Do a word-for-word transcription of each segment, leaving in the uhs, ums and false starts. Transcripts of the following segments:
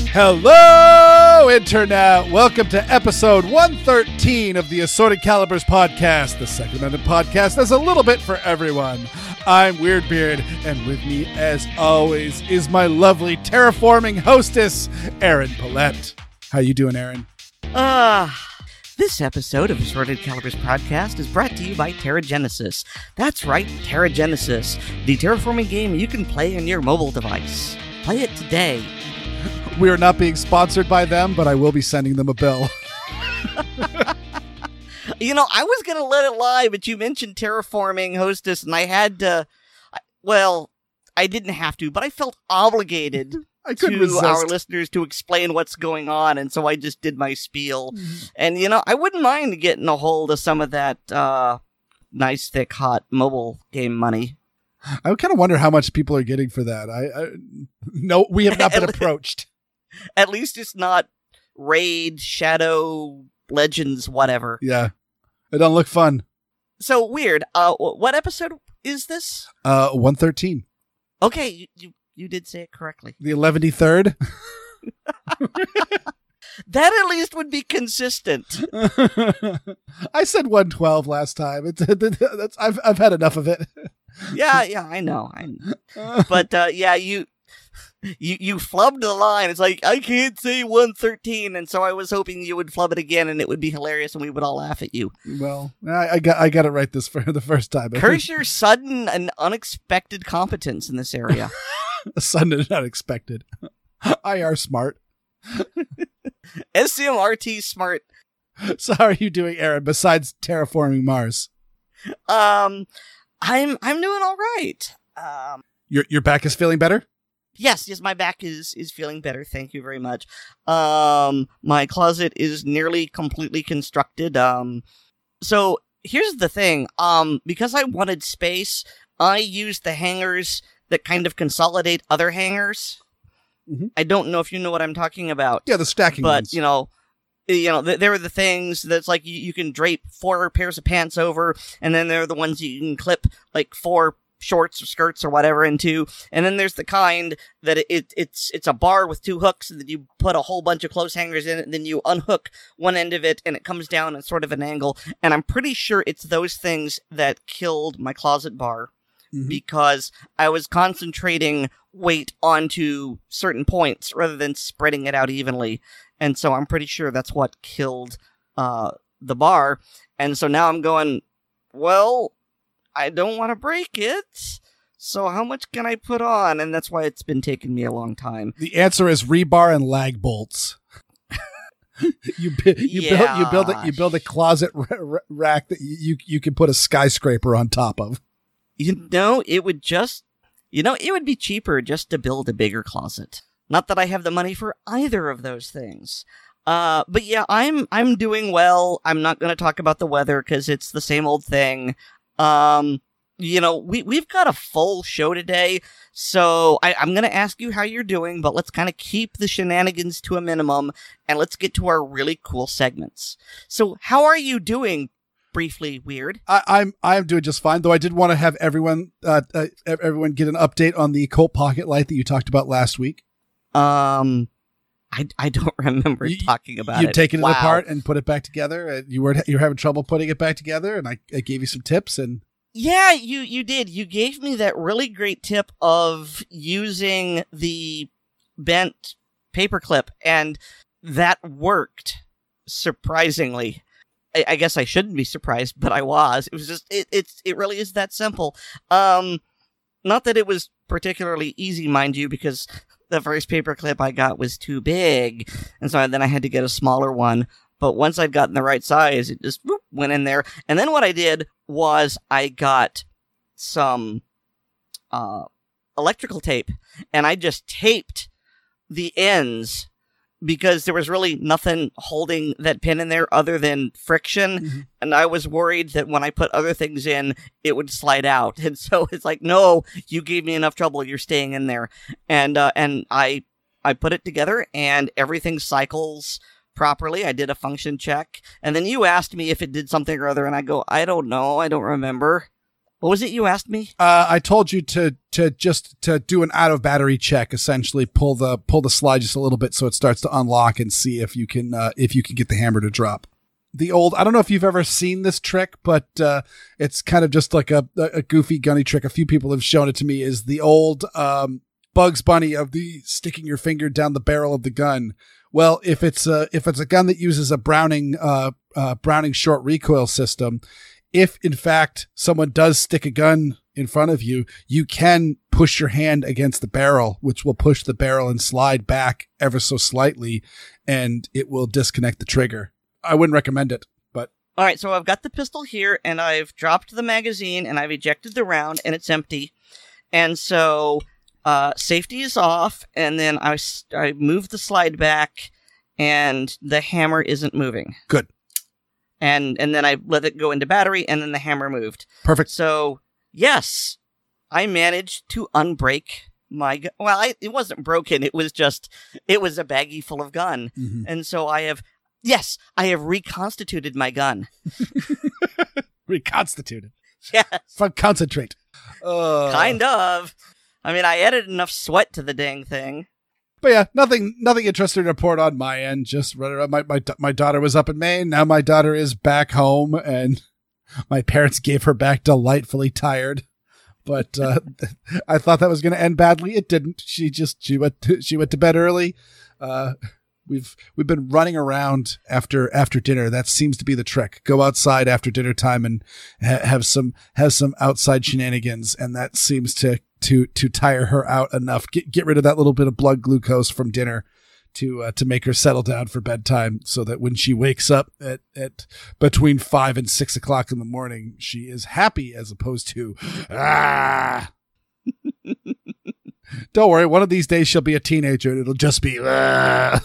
Hello, Internet! Welcome to episode one thirteen of the Assorted Calibers podcast, the second amendment podcast that's a little bit for everyone. I'm Weirdbeard, and with me, as always, is my lovely terraforming hostess, Erin Paulette. How you doing, Erin? Ah... Uh... This episode of Assorted Calibers podcast is brought to you by TerraGenesis. That's right, TerraGenesis, the terraforming game you can play on your mobile device. Play it today. We are not being sponsored by them, but I will be sending them a bill. You know, I was going to let it lie, but you mentioned terraforming hostess, and I had to, well, I didn't have to, but I felt obligated I couldn't to resist. Our listeners to explain what's going on, and so I just did my spiel. Mm. And, you know, I wouldn't mind getting a hold of some of that uh, nice, thick, hot mobile game money. I kind of wonder how much people are getting for that. I, I No, we have not been approached. At least it's not Raid, Shadow, Legends, whatever. Yeah, it doesn't look fun. So, weird. Uh, what episode is this? Uh, one thirteen. Okay, you... you You did say it correctly. The eleventy-third? That at least would be consistent. I said one twelve last time. It's, that's, I've I've had enough of it. Yeah, yeah, I know. I know. But uh, yeah, you you you flubbed the line. It's like, I can't say one thirteen, and so I was hoping you would flub it again, and it would be hilarious, and we would all laugh at you. Well, I, I got I got it right this for the first time. Curse your sudden and unexpected competence in this area. Sudden and unexpected. I R smart. S C M R T smart. So how are you doing, Erin, besides terraforming Mars? Um, I'm I'm doing all right. Um, Your your back is feeling better? Yes, yes, my back is is feeling better. Thank you very much. Um, my closet is nearly completely constructed. Um, so here's the thing. Um, because I wanted space, I used the hangers that kind of consolidate other hangers. Mm-hmm. I don't know if you know what I'm talking about. Yeah, the stacking but, ones. you know, you know, th- there are the things that's like you, you can drape four pairs of pants over, and then there are the ones you can clip like four shorts or skirts or whatever into, and then there's the kind that it, it it's it's a bar with two hooks, and then you put a whole bunch of clothes hangers in it, and then you unhook one end of it, and it comes down at sort of an angle, and I'm pretty sure it's those things that killed my closet bar. Mm-hmm. Because I was concentrating weight onto certain points rather than spreading it out evenly. And so I'm pretty sure that's what killed uh, the bar. And so now I'm going, well, I don't want to break it. So how much can I put on? And that's why it's been taking me a long time. The answer is rebar and lag bolts. you you yeah. build you build a, you build a closet r- rack that you you can put a skyscraper on top of. You know, it would just, you know, it would be cheaper just to build a bigger closet. Not that I have the money for either of those things. Uh, but yeah, I'm, I'm doing well. I'm not going to talk about the weather because it's the same old thing. Um, you know, we, we've got a full show today. So I, I'm going to ask you how you're doing, but let's kind of keep the shenanigans to a minimum and let's get to our really cool segments. So how are you doing? Briefly, Weird. I, I'm I'm doing just fine, though I did want to have everyone uh, uh, everyone get an update on the Colt Pocket Light that you talked about last week. Um, I, I don't remember you, talking about you'd it. You'd taken wow. it apart and put it back together. And you were you were having trouble putting it back together, and I, I gave you some tips. And yeah, you you did. You gave me that really great tip of using the bent paperclip, and that worked surprisingly. I guess I shouldn't be surprised, but I was. It was just, it, it's, it really is that simple. Um, not that it was particularly easy, mind you, because the first paperclip I got was too big, and so then I had to get a smaller one. But once I'd gotten the right size, it just whoop, went in there. And then what I did was I got some uh, electrical tape, and I just taped the ends because there was really nothing holding that pin in there other than friction. Mm-hmm. And I was worried that when I put other things in, it would slide out. And so it's like, no, you gave me enough trouble. You're staying in there. And, uh, and I, I put it together and everything cycles properly. I did a function check. And then you asked me if it did something or other. And I go, I don't know. I don't remember. What was it you asked me? Uh, I told you to to just to do an out of battery check. Essentially, pull the pull the slide just a little bit so it starts to unlock, and see if you can uh, if you can get the hammer to drop. The old, I don't know if you've ever seen this trick, but uh, it's kind of just like a a goofy gunny trick. A few people have shown it to me. Is the old um, Bugs Bunny of the sticking your finger down the barrel of the gun. Well, if it's a if it's a gun that uses a Browning uh, uh, Browning short recoil system. If, in fact, someone does stick a gun in front of you, you can push your hand against the barrel, which will push the barrel and slide back ever so slightly, and it will disconnect the trigger. I wouldn't recommend it, but... All right, so I've got the pistol here, and I've dropped the magazine, and I've ejected the round, and it's empty. And so uh, safety is off, and then I, I move the slide back, and the hammer isn't moving. Good. And and then I let it go into battery, and then the hammer moved. Perfect. So, yes, I managed to unbreak my gun. Well, I, it wasn't broken. It was just, it was a baggie full of gun. Mm-hmm. And so I have, yes, I have reconstituted my gun. Reconstituted? Yes. From concentrate. Uh... Kind of. I mean, I added enough sweat to the dang thing. But yeah, nothing, nothing interesting to report on my end. Just running around. My, my, my daughter was up in Maine. Now my daughter is back home, and my parents gave her back delightfully tired. But uh, I thought that was going to end badly. It didn't. She just she went to, she went to bed early. Uh, we've we've been running around after after dinner. That seems to be the trick. Go outside after dinner time and ha- have some have some outside shenanigans, and that seems to. to to tire her out enough, get get rid of that little bit of blood glucose from dinner to uh, to make her settle down for bedtime, so that when she wakes up at, at between five and six o'clock in the morning, she is happy as opposed to ah. Don't worry, one of these days she'll be a teenager and it'll just be ah.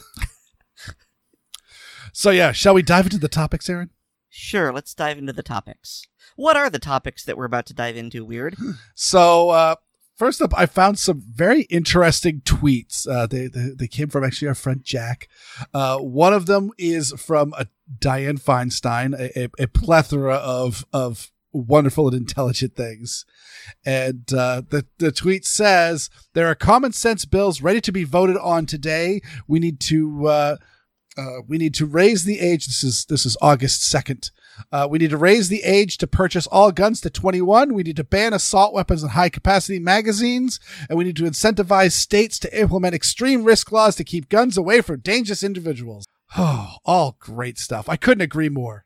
So yeah, shall we dive into the topics, Aaron? Sure, let's dive into the topics. What are the topics that we're about to dive into, Weird? So, uh, first up, I found some very interesting tweets. Uh, they, they they came from actually our friend Jack. Uh, one of them is from a Dianne Feinstein, a, a, a plethora of of wonderful and intelligent things. And uh, the the tweet says, "There are common sense bills ready to be voted on today. We need to uh, uh, we need to raise the age." This is this is August second. Uh, we need to raise the age to purchase all guns to twenty-one. We need to ban assault weapons and high-capacity magazines. And we need to incentivize states to implement extreme risk laws to keep guns away from dangerous individuals. Oh, all great stuff. I couldn't agree more.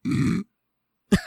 uh,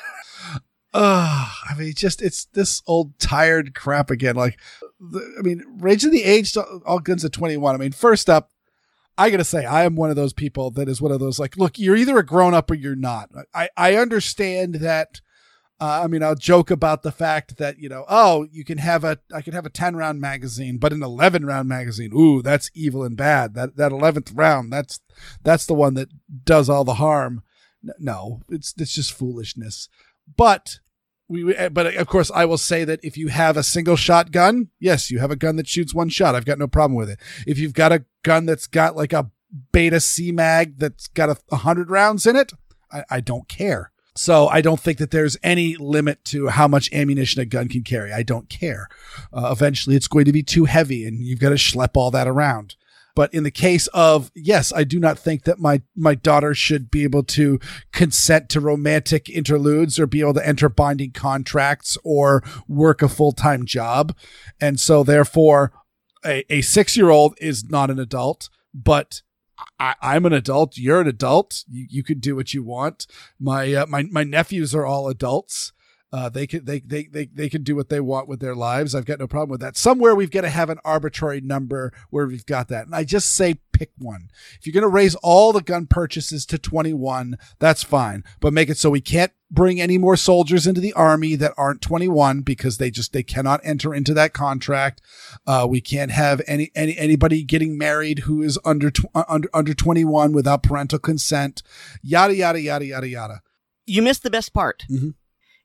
I mean, just, it's this old tired crap again. Like, the, I mean, raising the age to all guns to twenty-one. I mean, first up, I gotta say, I am one of those people that is one of those, like, look, you're either a grown up or you're not. I, I understand that. Uh, I mean, I'll joke about the fact that, you know, oh, you can have a, I can have a ten round magazine, but an eleven round magazine. Ooh, that's evil and bad. That, that eleventh round, that's, that's the one that does all the harm. No, it's, it's just foolishness. But we, but of course, I will say that if you have a single shot gun, yes, you have a gun that shoots one shot. I've got no problem with it. If you've got a gun that's got like a beta C mag that's got a, a hundred rounds in it, I, I don't care. So I don't think that there's any limit to how much ammunition a gun can carry. I don't care. Uh, eventually, it's going to be too heavy, and you've got to schlep all that around. But in the case of, yes, I do not think that my, my daughter should be able to consent to romantic interludes or be able to enter binding contracts or work a full-time job. And so therefore, a, a six-year-old is not an adult, but I, I'm an adult. You're an adult. You, you can do what you want. My, uh, my, my nephews are all adults. Uh, they can they, they they they can do what they want with their lives. I've got no problem with that. Somewhere we've got to have an arbitrary number where we've got that. And I just say pick one. If you're going to raise all the gun purchases to twenty-one, that's fine. But make it so we can't bring any more soldiers into the army that aren't twenty-one because they just they cannot enter into that contract. Uh, we can't have any any anybody getting married who is under tw- under under twenty-one without parental consent. Yada yada yada yada yada. You missed the best part. Mm-hmm.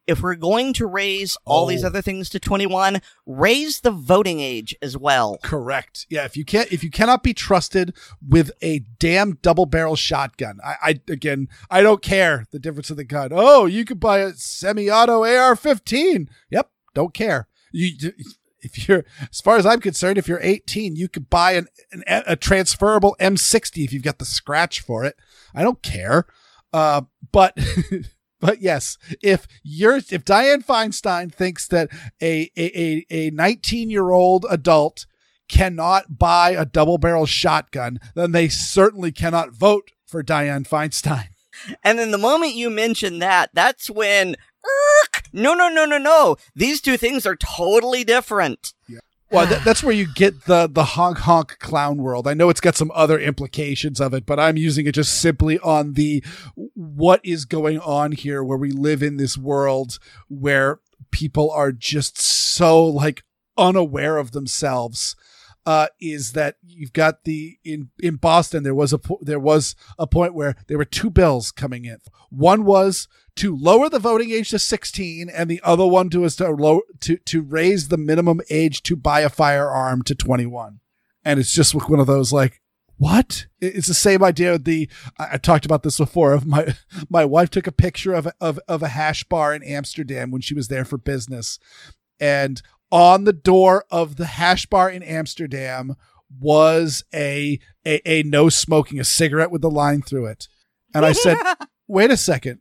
if we're going to raise all Oh. these other things to twenty-one, raise the voting age as well. Correct. Yeah, if you can't, if you cannot be trusted with a damn double barrel shotgun, I, I again, I don't care the difference of the gun. Oh, you could buy a semi-auto A R fifteen. Yep, don't care. You, if you're, as far as I'm concerned, if you're eighteen, you could buy an, an a transferable M sixty if you've got the scratch for it. I don't care. Uh, but. But yes, if you're if Dianne Feinstein thinks that a a a nineteen year old adult cannot buy a double barrel shotgun, then they certainly cannot vote for Dianne Feinstein. And then the moment you mention that, that's when, Erk, no, no, no, no, no. These two things are totally different. Yeah. Well, th- that's where you get the the honk honk clown world. I know it's got some other implications of it, but I'm using it just simply on the what is going on here, where we live in this world where people are just so like unaware of themselves. Uh, is that you've got the in in Boston there was a po- there was a point where there were two bills coming in. One was to lower the voting age to sixteen, and the other one to was to low to to raise the minimum age to buy a firearm to twenty-one. And it's just one of those like, what? It's the same idea with the I, I talked about this before. Of my my wife took a picture of of of a hash bar in Amsterdam when she was there for business, and on the door of the hash bar in Amsterdam was a, a, a no smoking, a cigarette with the line through it. And I said, wait a second.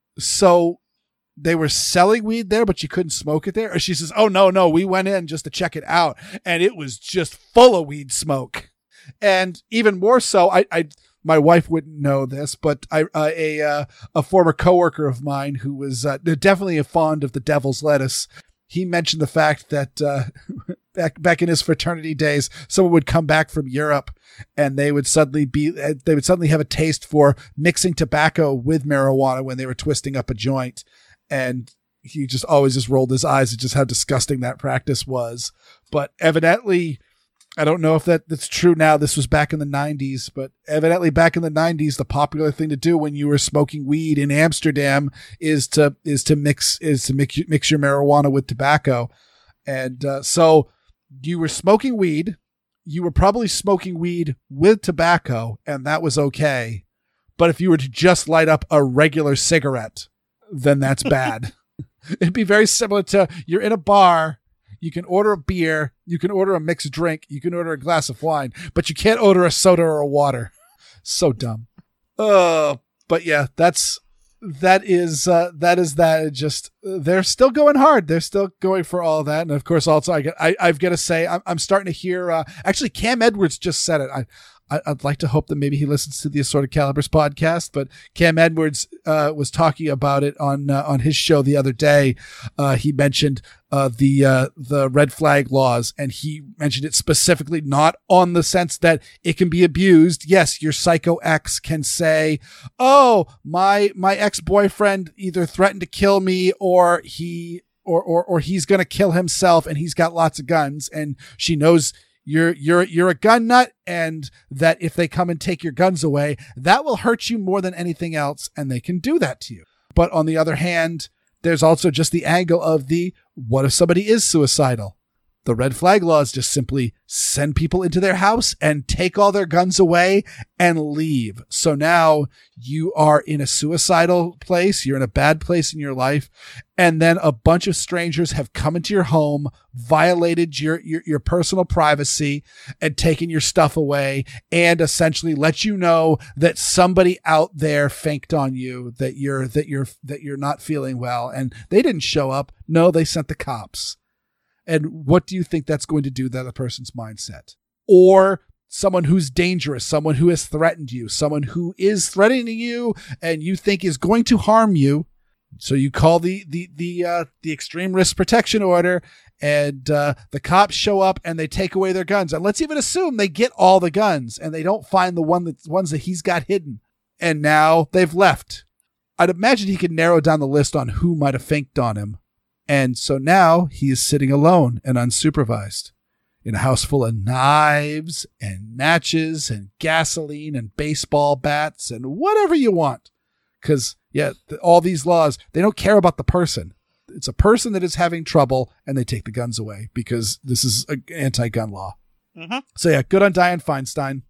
So they were selling weed there, but you couldn't smoke it there? Or she says, oh, no, no, we went in just to check it out. And it was just full of weed smoke. And even more so, I, I my wife wouldn't know this, but I, uh, a, uh, a former coworker of mine who was uh, definitely fond of the devil's lettuce, he mentioned the fact that uh, back back in his fraternity days, someone would come back from Europe and they would suddenly be they would suddenly have a taste for mixing tobacco with marijuana when they were twisting up a joint, and he just always just rolled his eyes at just how disgusting that practice was. But evidently, I don't know if that, that's true now. This was back in the nineties, but evidently back in the nineties, the popular thing to do when you were smoking weed in Amsterdam is to is to mix is to mix mix your marijuana with tobacco. And uh, so you were smoking weed. You were probably smoking weed with tobacco, and that was okay. But if you were to just light up a regular cigarette, then that's bad. It'd be very similar to you're in a bar. You can order a beer, you can order a mixed drink, you can order a glass of wine, but you can't order a soda or a water. So dumb. Uh, but yeah, that's, that is, uh, that is that. It just, they're still going hard. They're still going for all of that. And of course, also, I, I, I've got to say, I'm, I'm starting to hear, uh, actually, Cam Edwards just said it. I, I'd like to hope that maybe he listens to the Assorted Calibers podcast, but Cam Edwards uh, was talking about it on uh, on his show the other day. Uh, he mentioned uh, the uh, the red flag laws, and he mentioned it specifically not on the sense that it can be abused. Yes, your psycho ex can say, "Oh, my my ex-boyfriend either threatened to kill me or he or or or he's going to kill himself, and he's got lots of guns," and she knows You're you're you're a gun nut, and that if they come and take your guns away, that will hurt you more than anything else, and they can do that to you. But on the other hand, there's also just the angle of the what if somebody is suicidal? The red flag laws just simply send people into their house and take all their guns away and leave. So now you are in a suicidal place. You're in a bad place in your life. And then a bunch of strangers have come into your home, violated your, your, your personal privacy and taken your stuff away, and essentially let you know that somebody out there faked on you, that you're, that you're, that you're not feeling well. And they didn't show up. No, they sent the cops. And what do you think that's going to do to that person's mindset? Or someone who's dangerous, someone who has threatened you, someone who is threatening you and you think is going to harm you. So you call the the the uh, the extreme risk protection order, and uh, the cops show up and they take away their guns. And let's even assume they get all the guns and they don't find the one that ones that he's got hidden. And now they've left. I'd imagine he could narrow down the list on who might have faked on him. And so now he is sitting alone and unsupervised in a house full of knives and matches and gasoline and baseball bats and whatever you want. Because, yeah, th- all these laws, they don't care about the person. it's a person that is having trouble and they take the guns away because this is an anti-gun law. Mm-hmm. So yeah, good on Dianne Feinstein.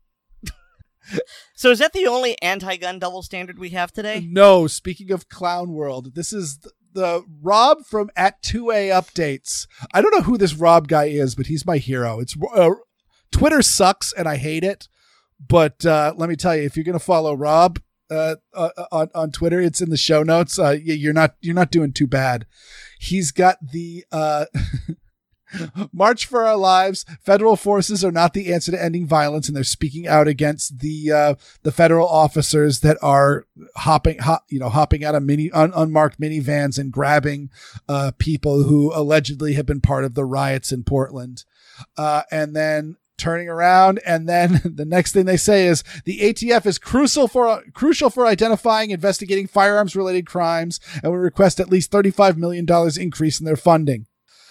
So is that the only anti-gun double standard we have today? No, speaking of Clown World, this is the, the Rob from at two A Updates. I don't know who this Rob guy is, but he's my hero. It's uh, Twitter sucks and I hate it. But uh, let me tell you, if you're going to follow Rob uh, uh, on on Twitter, it's in the show notes. Uh, you're not you're not doing too bad. He's got the uh, March for Our Lives. Federal forces are not the answer to ending violence, and they're speaking out against the uh, the federal officers that are hopping, hop, you know, hopping out of mini un- unmarked minivans and grabbing uh, people who allegedly have been part of the riots in Portland, uh, and then turning around, and then the next thing they say is the A T F is crucial for crucial for identifying, investigating firearms related crimes, and we request at least thirty-five million dollars increase in their funding.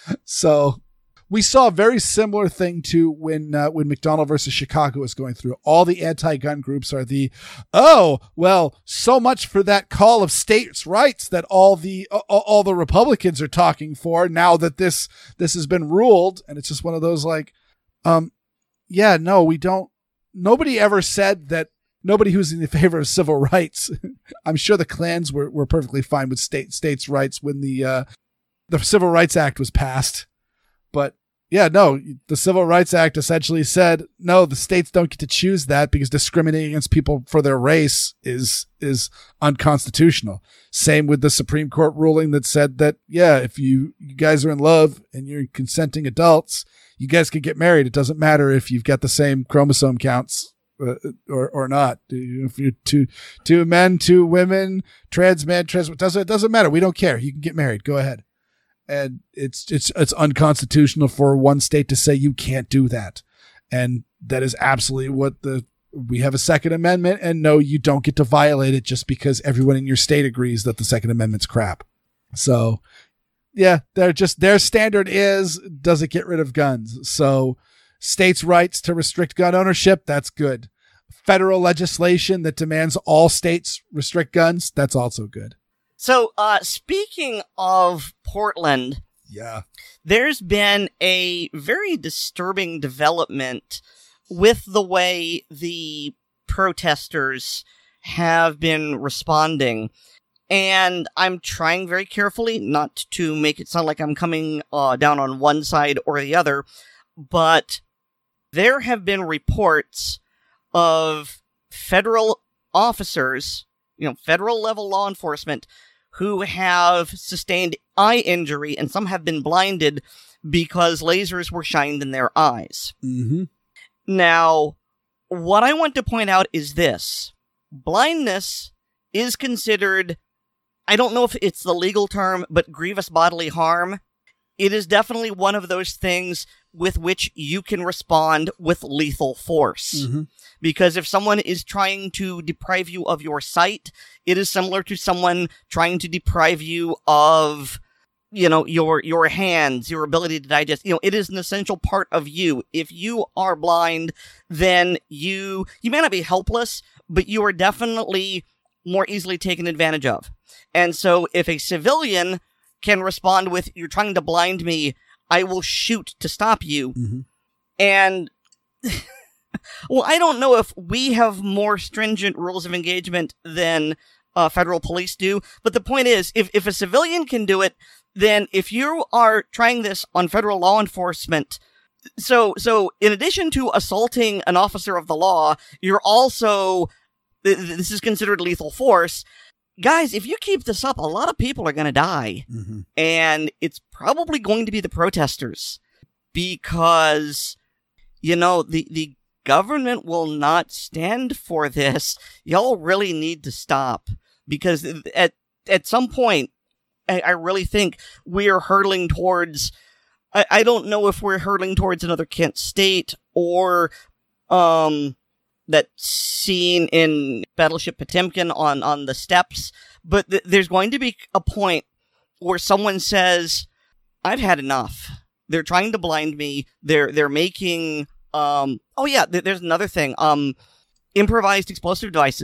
So we saw a very similar thing to when uh, when McDonald versus Chicago was going through. All the anti-gun groups are the, oh, well, so much for that call of states' rights that all the uh, all the Republicans are talking for now that this this has been ruled. And it's just one of those like, um, yeah, no, we don't. Nobody ever said that. Nobody who's in favor of civil rights. I'm sure the Klans were, were perfectly fine with state states' rights when the uh, the Civil Rights Act was passed. But yeah, no, the Civil Rights Act essentially said, no, the states don't get to choose that because discriminating against people for their race is is unconstitutional. Same with the Supreme Court ruling that said that, yeah, if you, you guys are in love and you're consenting adults, you guys can get married. It doesn't matter if you've got the same chromosome counts uh, or or not. If you're two two men, two women, trans men, trans, it doesn't, it doesn't matter. We don't care. You can get married. Go ahead. And it's it's it's unconstitutional for one state to say you can't do that. And that is absolutely what the we have a Second Amendment, and no, you don't get to violate it just because everyone in your state agrees that the Second Amendment's crap. So yeah, they're just their standard is, does it get rid of guns? So states' rights to restrict gun ownership, that's good. Federal legislation that demands all states restrict guns, that's also good. So, uh, speaking of Portland, yeah, there's been a very disturbing development with the way the protesters have been responding. And I'm trying very carefully not to make it sound like I'm coming uh, down on one side or the other, but there have been reports of federal officers, you know, federal level law enforcement, who have sustained eye injury, and some have been blinded because lasers were shined in their eyes. Mm-hmm. Now, what I want to point out is this. Blindness is considered, I don't know if it's the legal term, but grievous bodily harm. It is definitely one of those things with which you can respond with lethal force. Mm-hmm. Because if someone is trying to deprive you of your sight, it is similar to someone trying to deprive you of, you know, your your hands, your ability to digest. You know, it is an essential part of you. If you are blind, then you you may not be helpless, but you are definitely more easily taken advantage of. And so if a civilian can respond with, you're trying to blind me, I will shoot to stop you. Mm-hmm. And, well, I don't know if we have more stringent rules of engagement than uh, federal police do, but the point is, if, if a civilian can do it, then if you are trying this on federal law enforcement, so, so in addition to assaulting an officer of the law, you're also, th- this is considered lethal force. Guys, if you keep this up, a lot of people are going to die. Mm-hmm. And it's probably going to be the protesters. Because, you know, the, the government will not stand for this. Y'all really need to stop. Because at at some point, I, I really think we're hurtling towards... I, I don't know if we're hurtling towards another Kent State or... um. that scene in Battleship Potemkin on, on the steps, but th- there's going to be a point where someone says, I've had enough. They're trying to blind me. They're, they're making, um, oh yeah, th- there's another thing, um, improvised explosive devices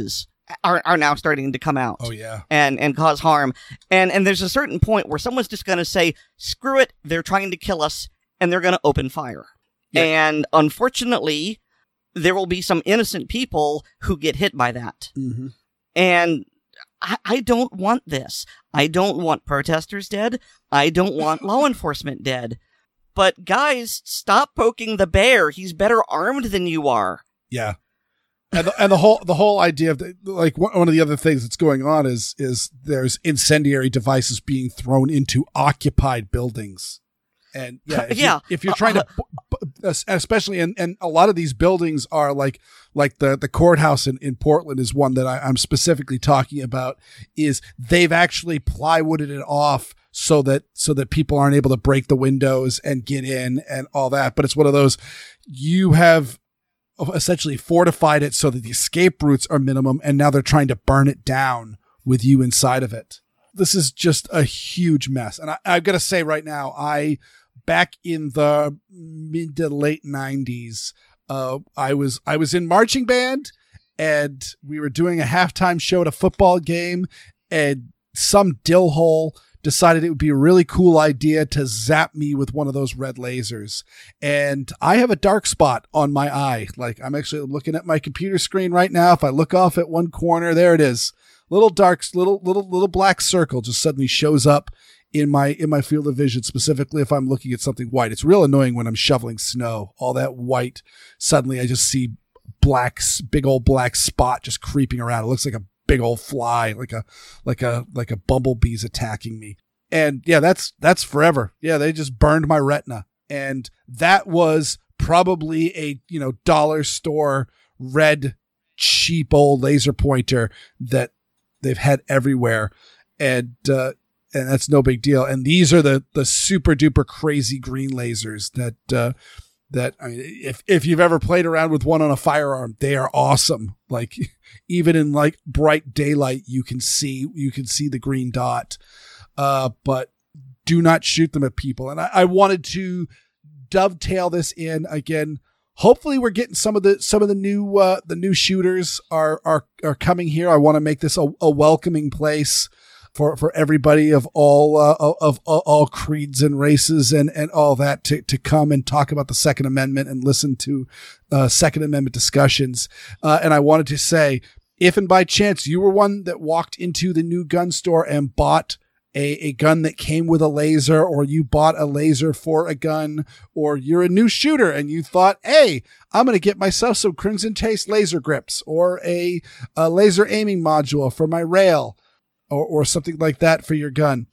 are are now starting to come out. Oh yeah, and and cause harm. And and there's a certain point where someone's just going to say, "Screw it! They're trying to kill us," and they're going to open fire. Yeah. And unfortunately, there will be some innocent people who get hit by that. Mm-hmm. And I, I don't want this. I don't want protesters dead. I don't want law enforcement dead. But guys, stop poking the bear. He's better armed than you are. Yeah. And the, and the whole the whole idea of the, like one of the other things that's going on is is there's incendiary devices being thrown into occupied buildings, and yeah, if, yeah. you, if you're trying to, especially and and a lot of these buildings are like like the the courthouse in, in Portland is one that I, I'm specifically talking about. Is they've actually plywooded it off so that so that people aren't able to break the windows and get in and all that. But it's one of those you have essentially fortified it so that the escape routes are minimum, and now they're trying to burn it down with you inside of it. This is just a huge mess. And I, I've got to say right now, I, back in the mid to late nineties, uh, I was, I was in marching band, and we were doing a halftime show at a football game, and some dillhole decided it would be a really cool idea to zap me with one of those red lasers. And I have a dark spot on my eye. Like, I'm actually looking at my computer screen right now. If I look off at one corner, there it is. Little dark, little, little, little black circle just suddenly shows up in my, in my field of vision, specifically if I'm looking at something white. It's real annoying when I'm shoveling snow. All that white, suddenly I just see black, big old black spot just creeping around. It looks like a big old fly, like a like a like a bumblebee's attacking me. And yeah, that's that's forever. Yeah, they just burned my retina. And that was probably a, you know, dollar store red cheap old laser pointer that they've had everywhere. And uh and that's no big deal. And these are the the super duper crazy green lasers that uh that, I mean, if, if you've ever played around with one on a firearm, they are awesome. Like, even in like bright daylight, you can see, you can see the green dot. Uh, but do not shoot them at people. And I, I wanted to dovetail this in again. Hopefully we're getting some of the, some of the new, uh, the new shooters are, are, are coming here. I want to make this a, a welcoming place for, for everybody of all, uh, of, of all creeds and races and, and all that to, to come and talk about the Second Amendment and listen to, uh, Second Amendment discussions. Uh, and I wanted to say, if and by chance you were one that walked into the new gun store and bought a, a gun that came with a laser, or you bought a laser for a gun, or you're a new shooter and you thought, hey, I'm going to get myself some Crimson Taste laser grips or a, a laser aiming module for my rail, Or, or something like that for your gun.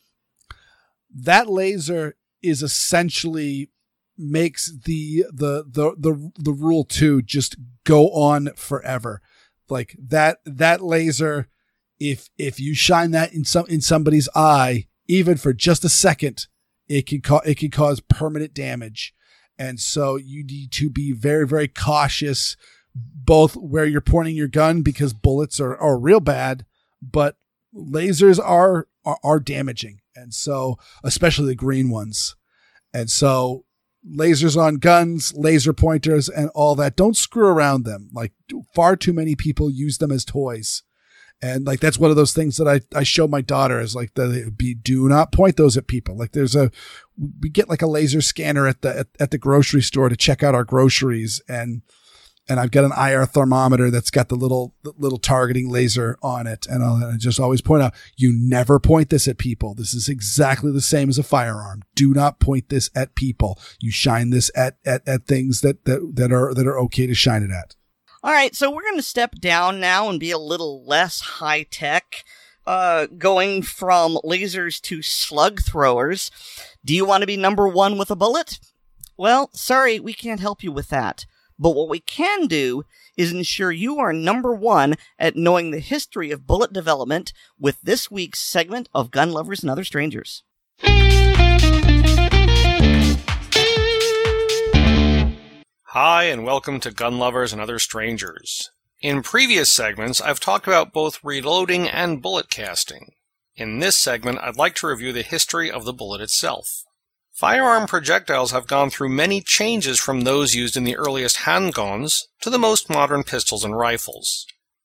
That laser is essentially makes the, the, the, the, the rule two just go on forever. Like that, that laser, if, if you shine that in some, in somebody's eye, even for just a second, it can cause, it can cause permanent damage. And so you need to be very, very cautious, both where you're pointing your gun, because bullets are, are real bad, but lasers are, are are damaging, and so especially the green ones. And so lasers on guns, laser pointers, and all that, don't screw around them. Like, far too many people use them as toys, and like that's one of those things that I I show my daughter is like the be do not point those at people. Like there's a we get like a laser scanner at the at, at the grocery store to check out our groceries, and. And I've got an I R thermometer that's got the little the little targeting laser on it. And I'll, I just always point out, you never point this at people. This is exactly the same as a firearm. Do not point this at people. You shine this at, at, at things that, that, that are that are okay to shine it at. All right, so we're going to step down now and be a little less high-tech, uh, going from lasers to slug throwers. Do you want to be number one with a bullet? Well, sorry, we can't help you with that. But what we can do is ensure you are number one at knowing the history of bullet development with this week's segment of Gun Lovers and Other Strangers. Hi, and welcome to Gun Lovers and Other Strangers. In previous segments, I've talked about both reloading and bullet casting. In this segment, I'd like to review the history of the bullet itself. Firearm projectiles have gone through many changes from those used in the earliest handguns to the most modern pistols and rifles.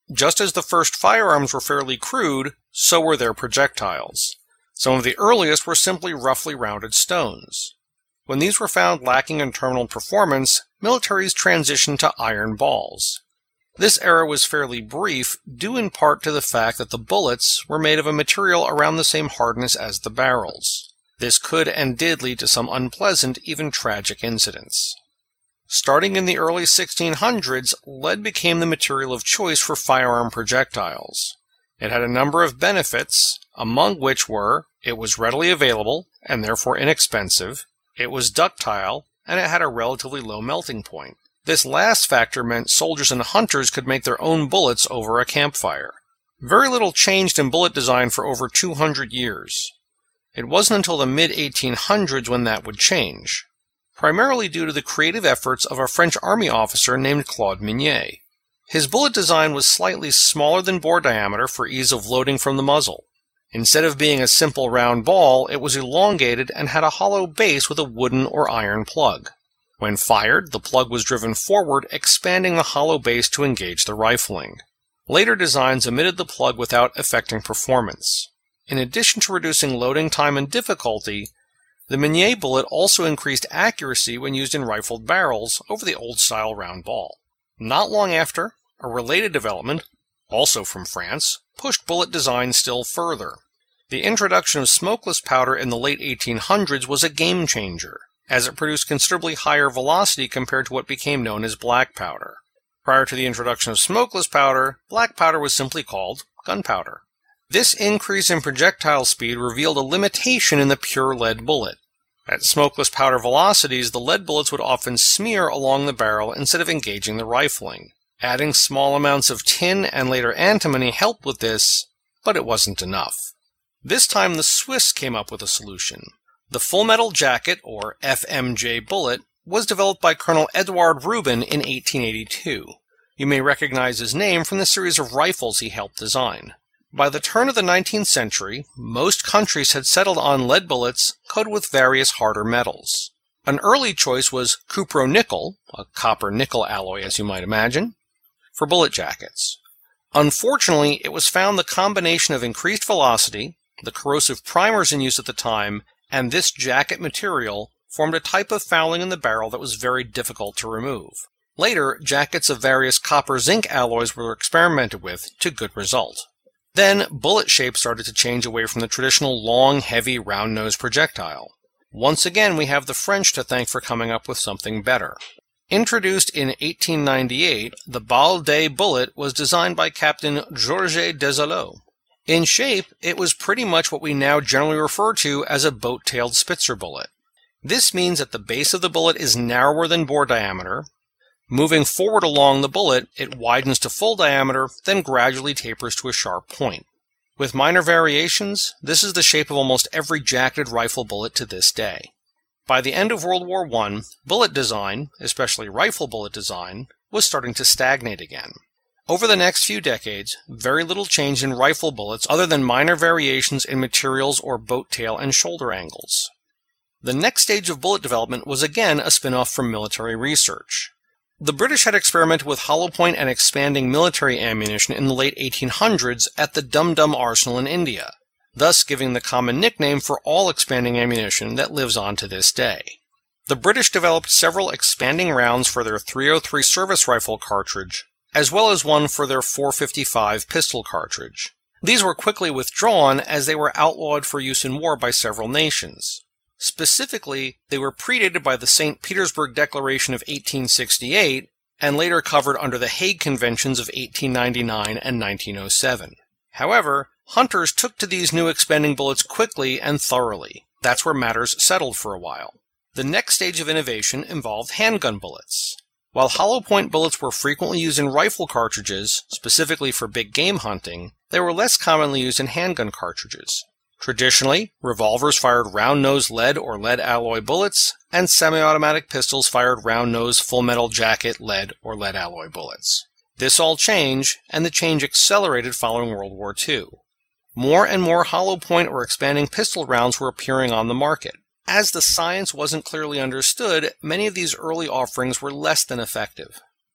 just as the first firearms were fairly crude, so were their projectiles. Some of the earliest were simply roughly rounded stones. When these were found lacking in terminal performance, militaries transitioned to iron balls. This era was fairly brief, due in part to the fact that the bullets were made of a material around the same hardness as the barrels. This could and did lead to some unpleasant, even tragic incidents. Starting in the early sixteen hundreds, lead became the material of choice for firearm projectiles. It had a number of benefits, among which were, it was readily available, and therefore inexpensive, it was ductile, and it had a relatively low melting point. This last factor meant soldiers and hunters could make their own bullets over a campfire. Very little changed in bullet design for over two hundred years. It wasn't until the mid eighteen hundreds when that would change, primarily due to the creative efforts of a French army officer named Claude Minier. His bullet design was slightly smaller than bore diameter for ease of loading from the muzzle. Instead of being a simple round ball, it was elongated and had a hollow base with a wooden or iron plug. When fired, the plug was driven forward, expanding the hollow base to engage the rifling. Later designs omitted the plug without affecting performance. In addition to reducing loading time and difficulty, the Minier bullet also increased accuracy when used in rifled barrels over the old-style round ball. Not long after, a related development, also from France, pushed bullet design still further. The introduction of smokeless powder in the late eighteen hundreds was a game-changer, as it produced considerably higher velocity compared to what became known as black powder. Prior to the introduction of smokeless powder, black powder was simply called gunpowder. This increase in projectile speed revealed a limitation in the pure lead bullet. At smokeless powder velocities, the lead bullets would often smear along the barrel instead of engaging the rifling. Adding small amounts of tin and later antimony helped with this, but it wasn't enough. This time the Swiss came up with a solution. The Full Metal Jacket, or F M J bullet, was developed by Colonel Edouard Rubin in eighteen eighty-two. You may recognize his name from the series of rifles he helped design. By the turn of the nineteenth century, most countries had settled on lead bullets coated with various harder metals. An early choice was cupro-nickel, a copper-nickel alloy as you might imagine, for bullet jackets. Unfortunately, it was found the combination of increased velocity, the corrosive primers in use at the time, and this jacket material formed a type of fouling in the barrel that was very difficult to remove. Later, jackets of various copper-zinc alloys were experimented with to good result. Then, bullet shape started to change away from the traditional long, heavy, round-nosed projectile. Once again, we have the French to thank for coming up with something better. Introduced in eighteen ninety-eight, the Balle des bullet was designed by Captain Georges Desalot. In shape, it was pretty much what we now generally refer to as a boat-tailed Spitzer bullet. This means that the base of the bullet is narrower than bore diameter. Moving forward along the bullet, it widens to full diameter, then gradually tapers to a sharp point. With minor variations, this is the shape of almost every jacketed rifle bullet to this day. By the end of World War One, bullet design, especially rifle bullet design, was starting to stagnate again. Over the next few decades, very little changed in rifle bullets other than minor variations in materials or boat tail and shoulder angles. The next stage of bullet development was again a spin-off from military research. The British had experimented with hollow point and expanding military ammunition in the late eighteen hundreds at the Dum Dum Arsenal in India, thus giving the common nickname for all expanding ammunition that lives on to this day. The British developed several expanding rounds for their three oh three service rifle cartridge, as well as one for their four fifty-five pistol cartridge. These were quickly withdrawn as they were outlawed for use in war by several nations. Specifically, they were predated by the Saint Petersburg Declaration of eighteen sixty-eight and later covered under the Hague Conventions of eighteen ninety-nine and nineteen oh seven. However, hunters took to these new expanding bullets quickly and thoroughly. That's where matters settled for a while. The next stage of innovation involved handgun bullets. While hollow point bullets were frequently used in rifle cartridges, specifically for big game hunting, they were less commonly used in handgun cartridges. Traditionally, revolvers fired round-nosed lead or lead alloy bullets, and semi-automatic pistols fired round-nosed full metal jacket lead or lead alloy bullets. This all changed, and the change accelerated following World War Two. More and more hollow point or expanding pistol rounds were appearing on the market. As the science wasn't clearly understood, many of these early offerings were less than effective.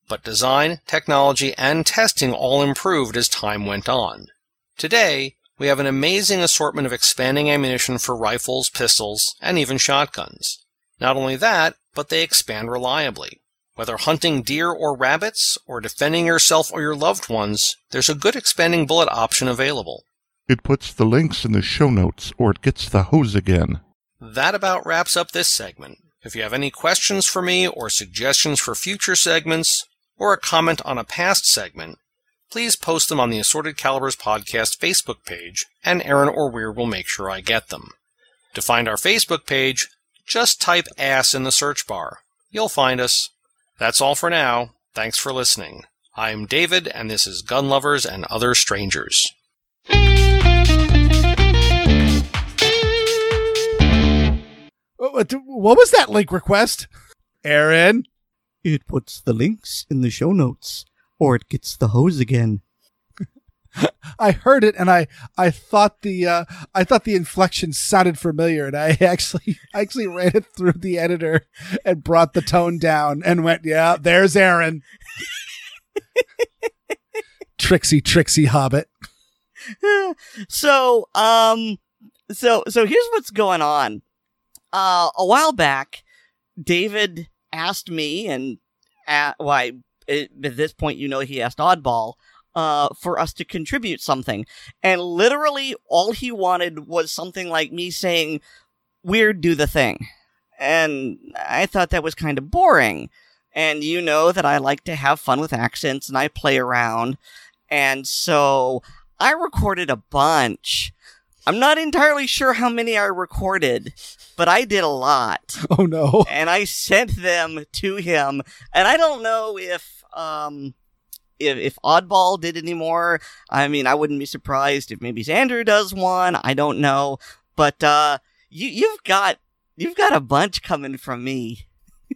but design, technology, and testing all improved as time went on. Today, we have an amazing assortment of expanding ammunition for rifles, pistols, and even shotguns. Not only that, but they expand reliably. Whether hunting deer or rabbits, or defending yourself or your loved ones, there's a good expanding bullet option available. It puts the links in the show notes, or it gets the hose again. That about wraps up this segment. If you have any questions for me, or suggestions for future segments, or a comment on a past segment, please post them on the Assorted Calibers Podcast Facebook page, and Aaron or Weird will make sure I get them. To find our Facebook page, just type ass in the search bar. You'll find us. That's all for now. Thanks for listening. I'm David, and this is Gun Lovers and Other Strangers. What was that link request? Aaron? It puts the links in the show notes, or it gets the hose again. I heard it, and I, I thought the uh, I thought the inflection sounded familiar, and I actually I actually ran it through the editor and brought the tone down and went, yeah, there's Aaron. Tricksy, tricksy hobbit. So, um, so so here's what's going on. Uh, a while back, David asked me, and at, well, I, at this point, you know, he asked Oddball. Uh, for us to contribute something. And literally all he wanted was something like me saying, Weird, do the thing. And I thought that was kind of boring. And you know that I like to have fun with accents and I play around. And so I recorded a bunch. I'm not entirely sure how many I recorded, but I did a lot. Oh no. And I sent them to him. And I don't know if, um, If, if Oddball did any more. I mean, I wouldn't be surprised if maybe Xander does one. I don't know, but uh, you you've got you've got a bunch coming from me.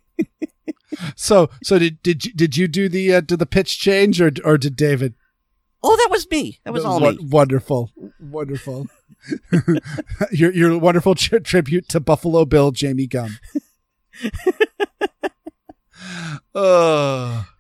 so so did did you, did you do the uh, did the pitch change or or did David? Oh, that was me. That was that all was me. Wonderful, wonderful. your your wonderful tri- tribute to Buffalo Bill Jamie Gum. Oh.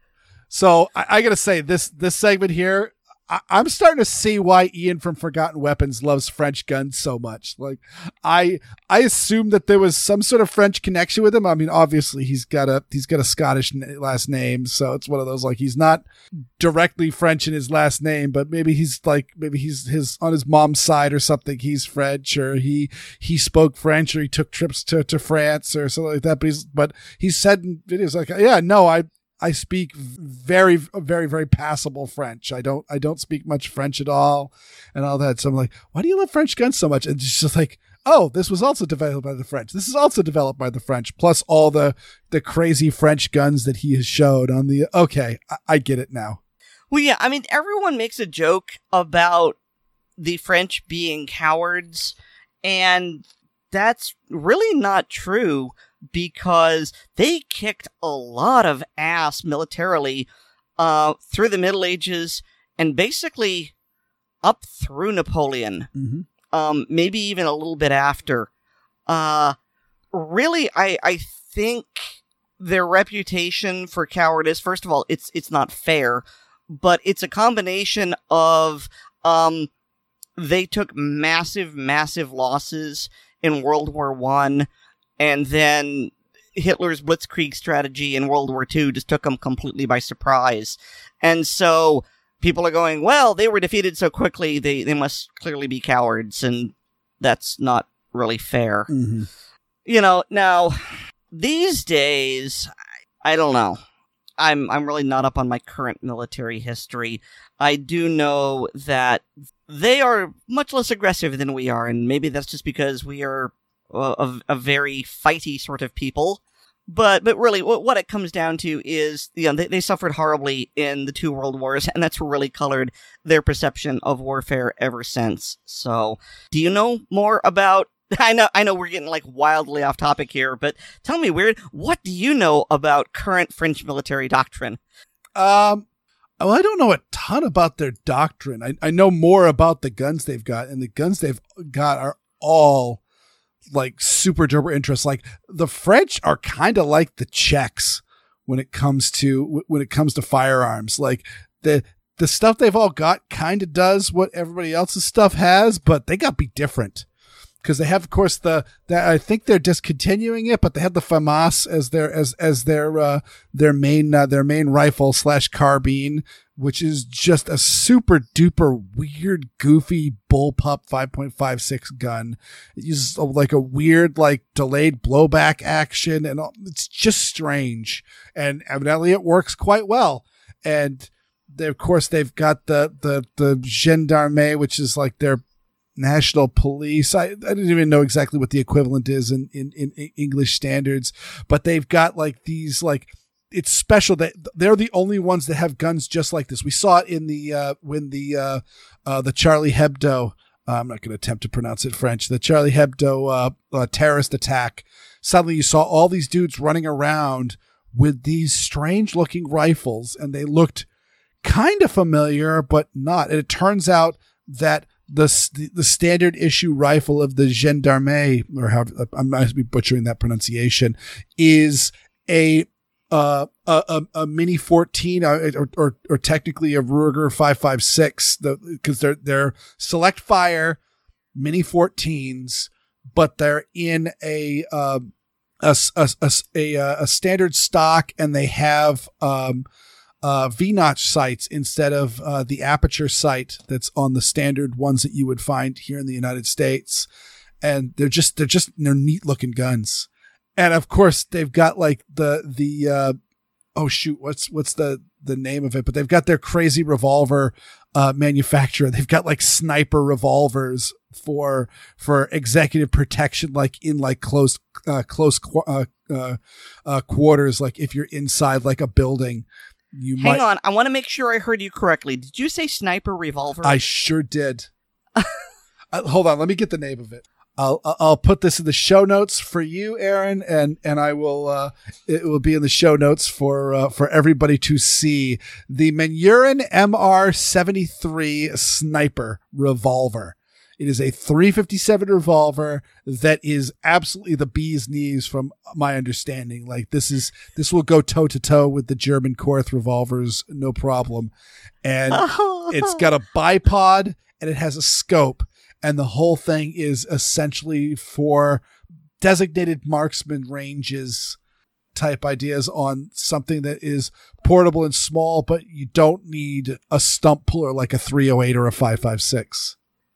So I, I gotta say this this segment here, I, I'm starting to see why Ian from Forgotten Weapons loves French guns so much. Like, I I assumed that there was some sort of French connection with him. I mean, obviously he's got a he's got a Scottish last name, so it's one of those like he's not directly French in his last name, but maybe he's like maybe he's his on his mom's side or something. He's French, or he he spoke French, or he took trips to, to France or something like that. But he's but he said in videos like, yeah, no, I. I speak very, very, very passable French. I don't, I don't speak much French at all, and all that. So I'm like, why do you love French guns so much? And it's just like, oh, this was also developed by the French. This is also developed by the French. Plus all the the crazy French guns that he has showed on the. Okay, I, I get it now. Well, yeah, I mean, everyone makes a joke about the French being cowards, and that's really not true. Because they kicked a lot of ass militarily uh, through the Middle Ages and basically up through Napoleon, mm-hmm. um, maybe even a little bit after. Uh, really, I, I think their reputation for cowardice, first of all, it's it's not fair, but it's a combination of um, they took massive, massive losses in World War One. And then Hitler's Blitzkrieg strategy in World War Two just took them completely by surprise. And so people are going, well, they were defeated so quickly, they, they must clearly be cowards. And that's not really fair. Mm-hmm. You know, now, these days, I don't know. I'm I'm really not up on my current military history. I do know that they are much less aggressive than we are. And maybe that's just because we are A, a very fighty sort of people, but but really what, what it comes down to is, you know, they, they suffered horribly in the two world wars, and that's really colored their perception of warfare ever since. So, do you know more about? I know I know we're getting like wildly off topic here, but tell me, Weird, what do you know about current French military doctrine? Um. Well, I don't know a ton about their doctrine. I I know more about the guns they've got, and the guns they've got are all like super duper interest. Like the French are kind of like the Czechs, when it comes to when it comes to firearms. Like the the stuff they've all got kind of does what everybody else's stuff has, but they got to be different. Because they have, of course, the, the I think they're discontinuing it, but they have the FAMAS as their as as their uh, their main uh, their main rifle slash carbine, which is just a super duper weird, goofy bullpup five point five six gun. It uses a, like a weird like delayed blowback action, and all, it's just strange. And evidently, it works quite well. And they, of course, they've got the the the gendarme, which is like their National Police. I, I didn't even know exactly what the equivalent is in, in, in English standards, but they've got like these, like, it's special that they're the only ones that have guns just like this. We saw it in the, uh, when the, uh, uh, the Charlie Hebdo, uh, I'm not going to attempt to pronounce it French, the Charlie Hebdo, uh, uh, terrorist attack. Suddenly you saw all these dudes running around with these strange looking rifles, and they looked kind of familiar, but not. And it turns out that The, the the standard issue rifle of the gendarme, or how I might be butchering that pronunciation, is a uh a a, a Mini fourteen or, or or technically a Ruger five five six, the because they're they're select fire Mini fourteens, but they're in a um a a a, a, a standard stock, and they have um. Uh, V-notch sights instead of uh, the aperture sight that's on the standard ones that you would find here in the United States. And they're just, they're just, they're neat looking guns. And of course they've got like the, the, uh, oh shoot, what's, what's the, the name of it? But they've got their crazy revolver, uh, manufacturer. They've got like sniper revolvers for, for executive protection, like in like close, uh, close, uh, uh, uh, quarters. Like if you're inside like a building. You Hang might, on, I want to make sure I heard you correctly. Did you say sniper revolver? I sure did. uh, hold on, let me get the name of it. I'll I'll put this in the show notes for you, Aaron, and and I will. Uh, it will be in the show notes for uh, for everybody to see. The Manhurin M R seventy-three sniper revolver. It is a three fifty-seven revolver that is absolutely the bee's knees from my understanding. Like this is, this will go toe to toe with the German Korth revolvers. No problem. And it's got a bipod, and it has a scope, and the whole thing is essentially for designated marksman ranges type ideas on something that is portable and small, but you don't need a stump puller like a three oh eight or a five five six.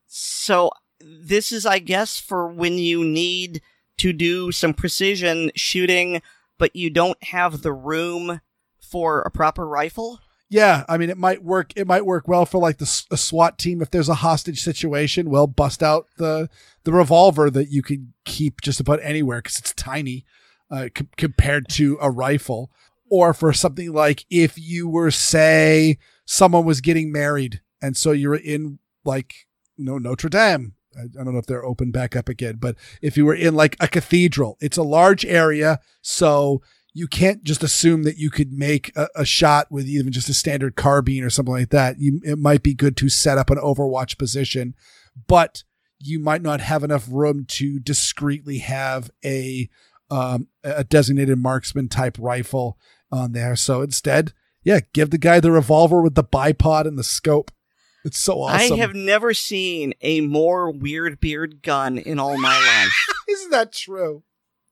So this is, I guess, for when you need to do some precision shooting, but you don't have the room for a proper rifle? Yeah, I mean, it might work. It might work well for like the a SWAT team if there's a hostage situation. Well, bust out the the revolver that you can keep just about anywhere because it's tiny uh, c- compared to a rifle. Or for something like if you were, say, someone was getting married, and so you're in like, you know, Notre Dame. I, I don't know if they're open back up again, but if you were in like a cathedral, it's a large area, so you can't just assume that you could make a, a shot with even just a standard carbine or something like that. You, it might be good to set up an overwatch position, but you might not have enough room to discreetly have a um, a designated marksman type rifle on there. So instead, yeah, give the guy the revolver with the bipod and the scope. It's so awesome. I have never seen a more Weird Beard gun in all my life. Isn't that true?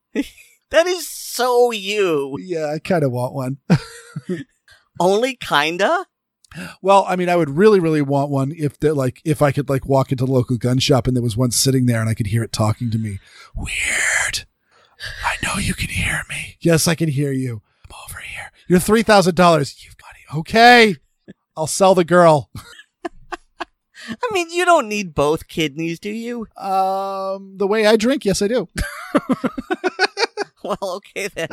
That is so you. Yeah, I kind of want one. Only kinda? Well, I mean, I would really, really want one if they're like, if I could like walk into the local gun shop and there was one sitting there and I could hear it talking to me. Weird. I know you can hear me. Yes, I can hear you. I'm over here. You're three thousand dollars. You've got it. Okay. I'll sell the girl. I mean, you don't need both kidneys, do you? Um, the way I drink, yes, I do. Well, okay then.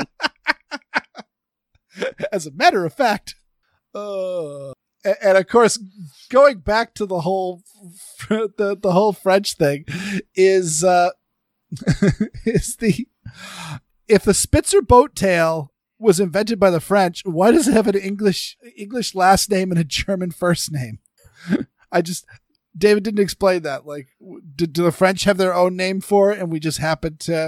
As a matter of fact, uh, and, and of course, going back to the whole the the whole French thing is uh, is the if the Spitzer boat tail was invented by the French, why does it have an English English last name and a German first name? I just, David didn't explain that. Like, did do the French have their own name for it, and we just happened to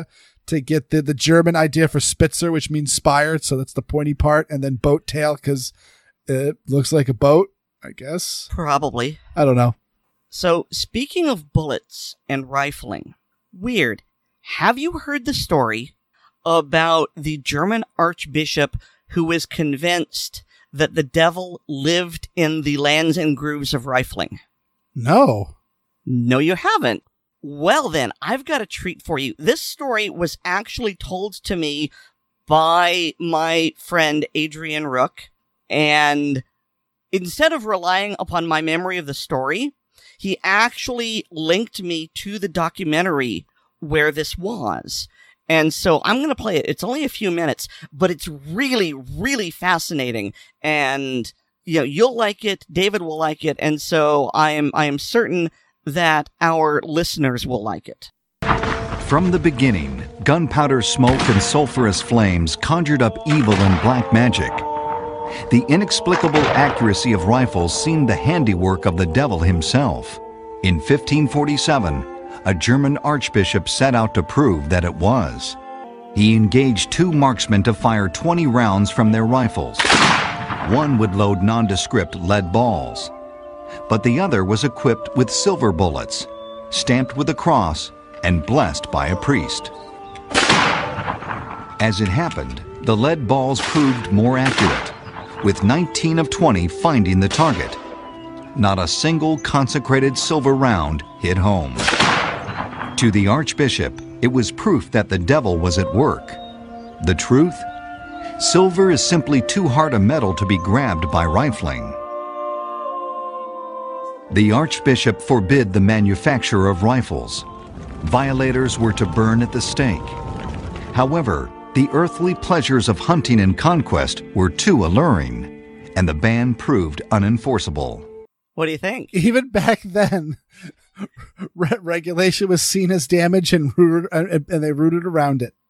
to get the, the German idea for Spitzer, which means spire. So that's the pointy part. And then boat tail because it looks like a boat, I guess. Probably. I don't know. So, speaking of bullets and rifling, weird. Have you heard the story about the German archbishop who was convinced that the devil lived in the lands and grooves of rifling? No. No, you haven't. Well then, I've got a treat for you. This story was actually told to me by my friend Adrian Rook, and instead of relying upon my memory of the story, he actually linked me to the documentary where this was. And so I'm going to play it. It's only a few minutes, but it's really, really fascinating. And, you know, you'll like it. David will like it. And so I am, I am certain that our listeners will like it. From the beginning, gunpowder smoke and sulfurous flames conjured up evil and black magic. The inexplicable accuracy of rifles seemed the handiwork of the devil himself. In fifteen forty-seven, a German archbishop set out to prove that it was. He engaged two marksmen to fire twenty rounds from their rifles. One would load nondescript lead balls, but the other was equipped with silver bullets, stamped with a cross and blessed by a priest. As it happened, the lead balls proved more accurate, with nineteen of twenty finding the target. Not a single consecrated silver round hit home. To the archbishop, it was proof that the devil was at work. The truth? Silver is simply too hard a metal to be grabbed by rifling. The archbishop forbid the manufacture of rifles. Violators were to burn at the stake. However, the earthly pleasures of hunting and conquest were too alluring, and the ban proved unenforceable. What do you think? Even back then, re- regulation was seen as damage, and rooted, and, and they rooted around it.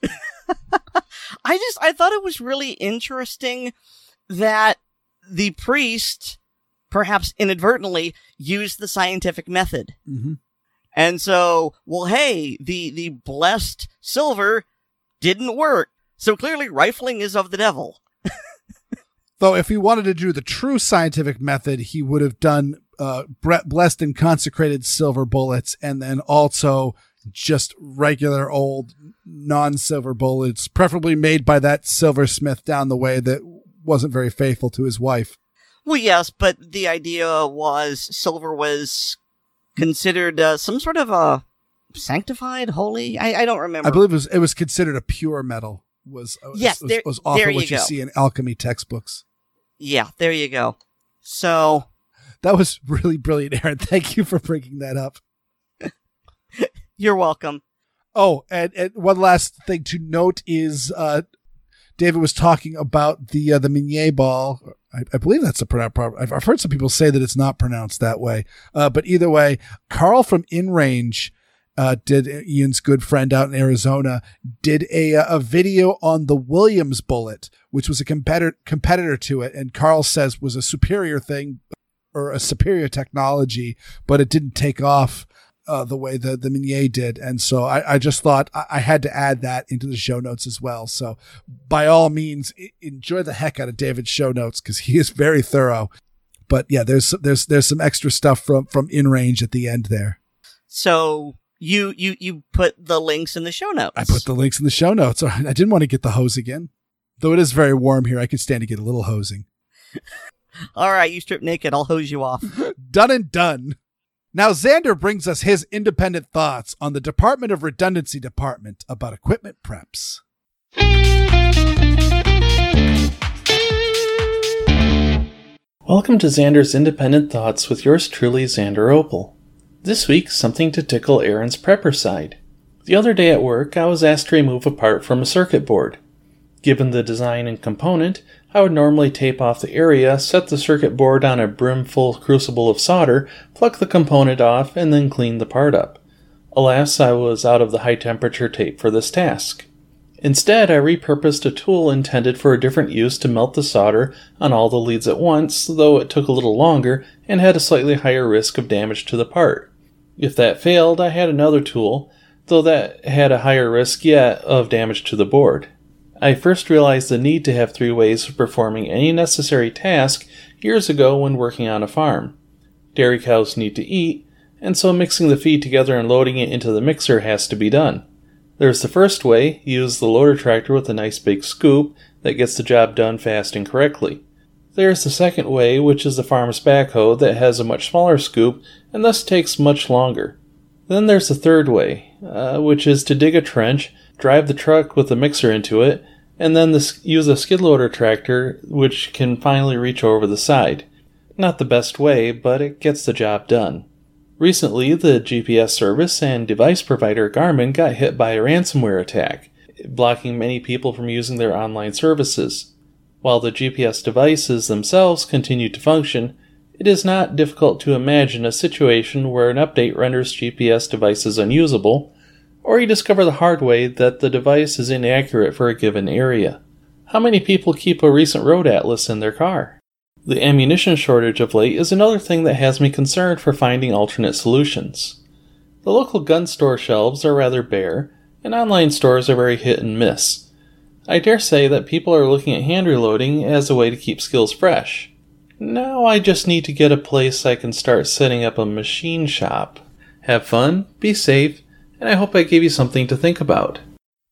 I just, I thought it was really interesting that the priest, perhaps inadvertently, used the scientific method. Mm-hmm. And so, well, hey, the, the blessed silver didn't work. So clearly rifling is of the devil. Though if he wanted to do the true scientific method, he would have done uh, blessed and consecrated silver bullets, and then also just regular old non-silver bullets, preferably made by that silversmith down the way that wasn't very faithful to his wife. Well, yes, but the idea was silver was considered uh, some sort of a sanctified, holy. I, I don't remember. I believe it was it was considered a pure metal. Was yes, was, there, was often there you what you go. see in alchemy textbooks. Yeah, there you go. So that was really brilliant, Aaron. Thank you for bringing that up. You're welcome. Oh, and, and one last thing to note is uh, David was talking about the uh, the Minier ball. I, I believe that's a pronoun. I've, I've heard some people say that it's not pronounced that way. Uh, but either way, Carl from InRange uh, did Ian's good friend out in Arizona did a a video on the Williams bullet, which was a competitor competitor to it, and Carl says was a superior thing or a superior technology, but it didn't take off uh, the way the the Minier did, and so I, I just thought I, I had to add that into the show notes as well. So by all means, I- enjoy the heck out of David's show notes because he is very thorough. But yeah, there's there's there's some extra stuff from from InRange at the end there. So you you you put the links in the show notes. I put the links in the show notes. I didn't want to get the hose again. Though it is very warm here, I could stand to get a little hosing. All right, you strip naked, I'll hose you off. Done and done. Now, Xander brings us his independent thoughts on the Department of Redundancy Department about equipment preps. Welcome to Xander's Independent Thoughts with yours truly, Xander Opal. This week, something to tickle Aaron's prepper side. The other day at work, I was asked to remove a part from a circuit board. Given the design and component, I would normally tape off the area, set the circuit board on a brimful crucible of solder, pluck the component off, and then clean the part up. Alas, I was out of the high-temperature tape for this task. Instead, I repurposed a tool intended for a different use to melt the solder on all the leads at once, though it took a little longer and had a slightly higher risk of damage to the part. If that failed, I had another tool, though that had a higher risk yet of damage to the board. I first realized the need to have three ways of performing any necessary task years ago when working on a farm. Dairy cows need to eat, and so mixing the feed together and loading it into the mixer has to be done. There's the first way, use the loader tractor with a nice big scoop that gets the job done fast and correctly. There's the second way, which is the farm's backhoe that has a much smaller scoop and thus takes much longer. Then there's the third way, uh, which is to dig a trench, drive the truck with the mixer into it, and then the, use a skid loader tractor, which can finally reach over the side. Not the best way, but it gets the job done. Recently, the G P S service and device provider Garmin got hit by a ransomware attack, blocking many people from using their online services. While the G P S devices themselves continue to function, it is not difficult to imagine a situation where an update renders G P S devices unusable, or you discover the hard way that the device is inaccurate for a given area. How many people keep a recent road atlas in their car? The ammunition shortage of late is another thing that has me concerned for finding alternate solutions. The local gun store shelves are rather bare, and online stores are very hit and miss. I dare say that people are looking at hand reloading as a way to keep skills fresh. Now I just need to get a place I can start setting up a machine shop. Have fun, be safe, and I hope I gave you something to think about.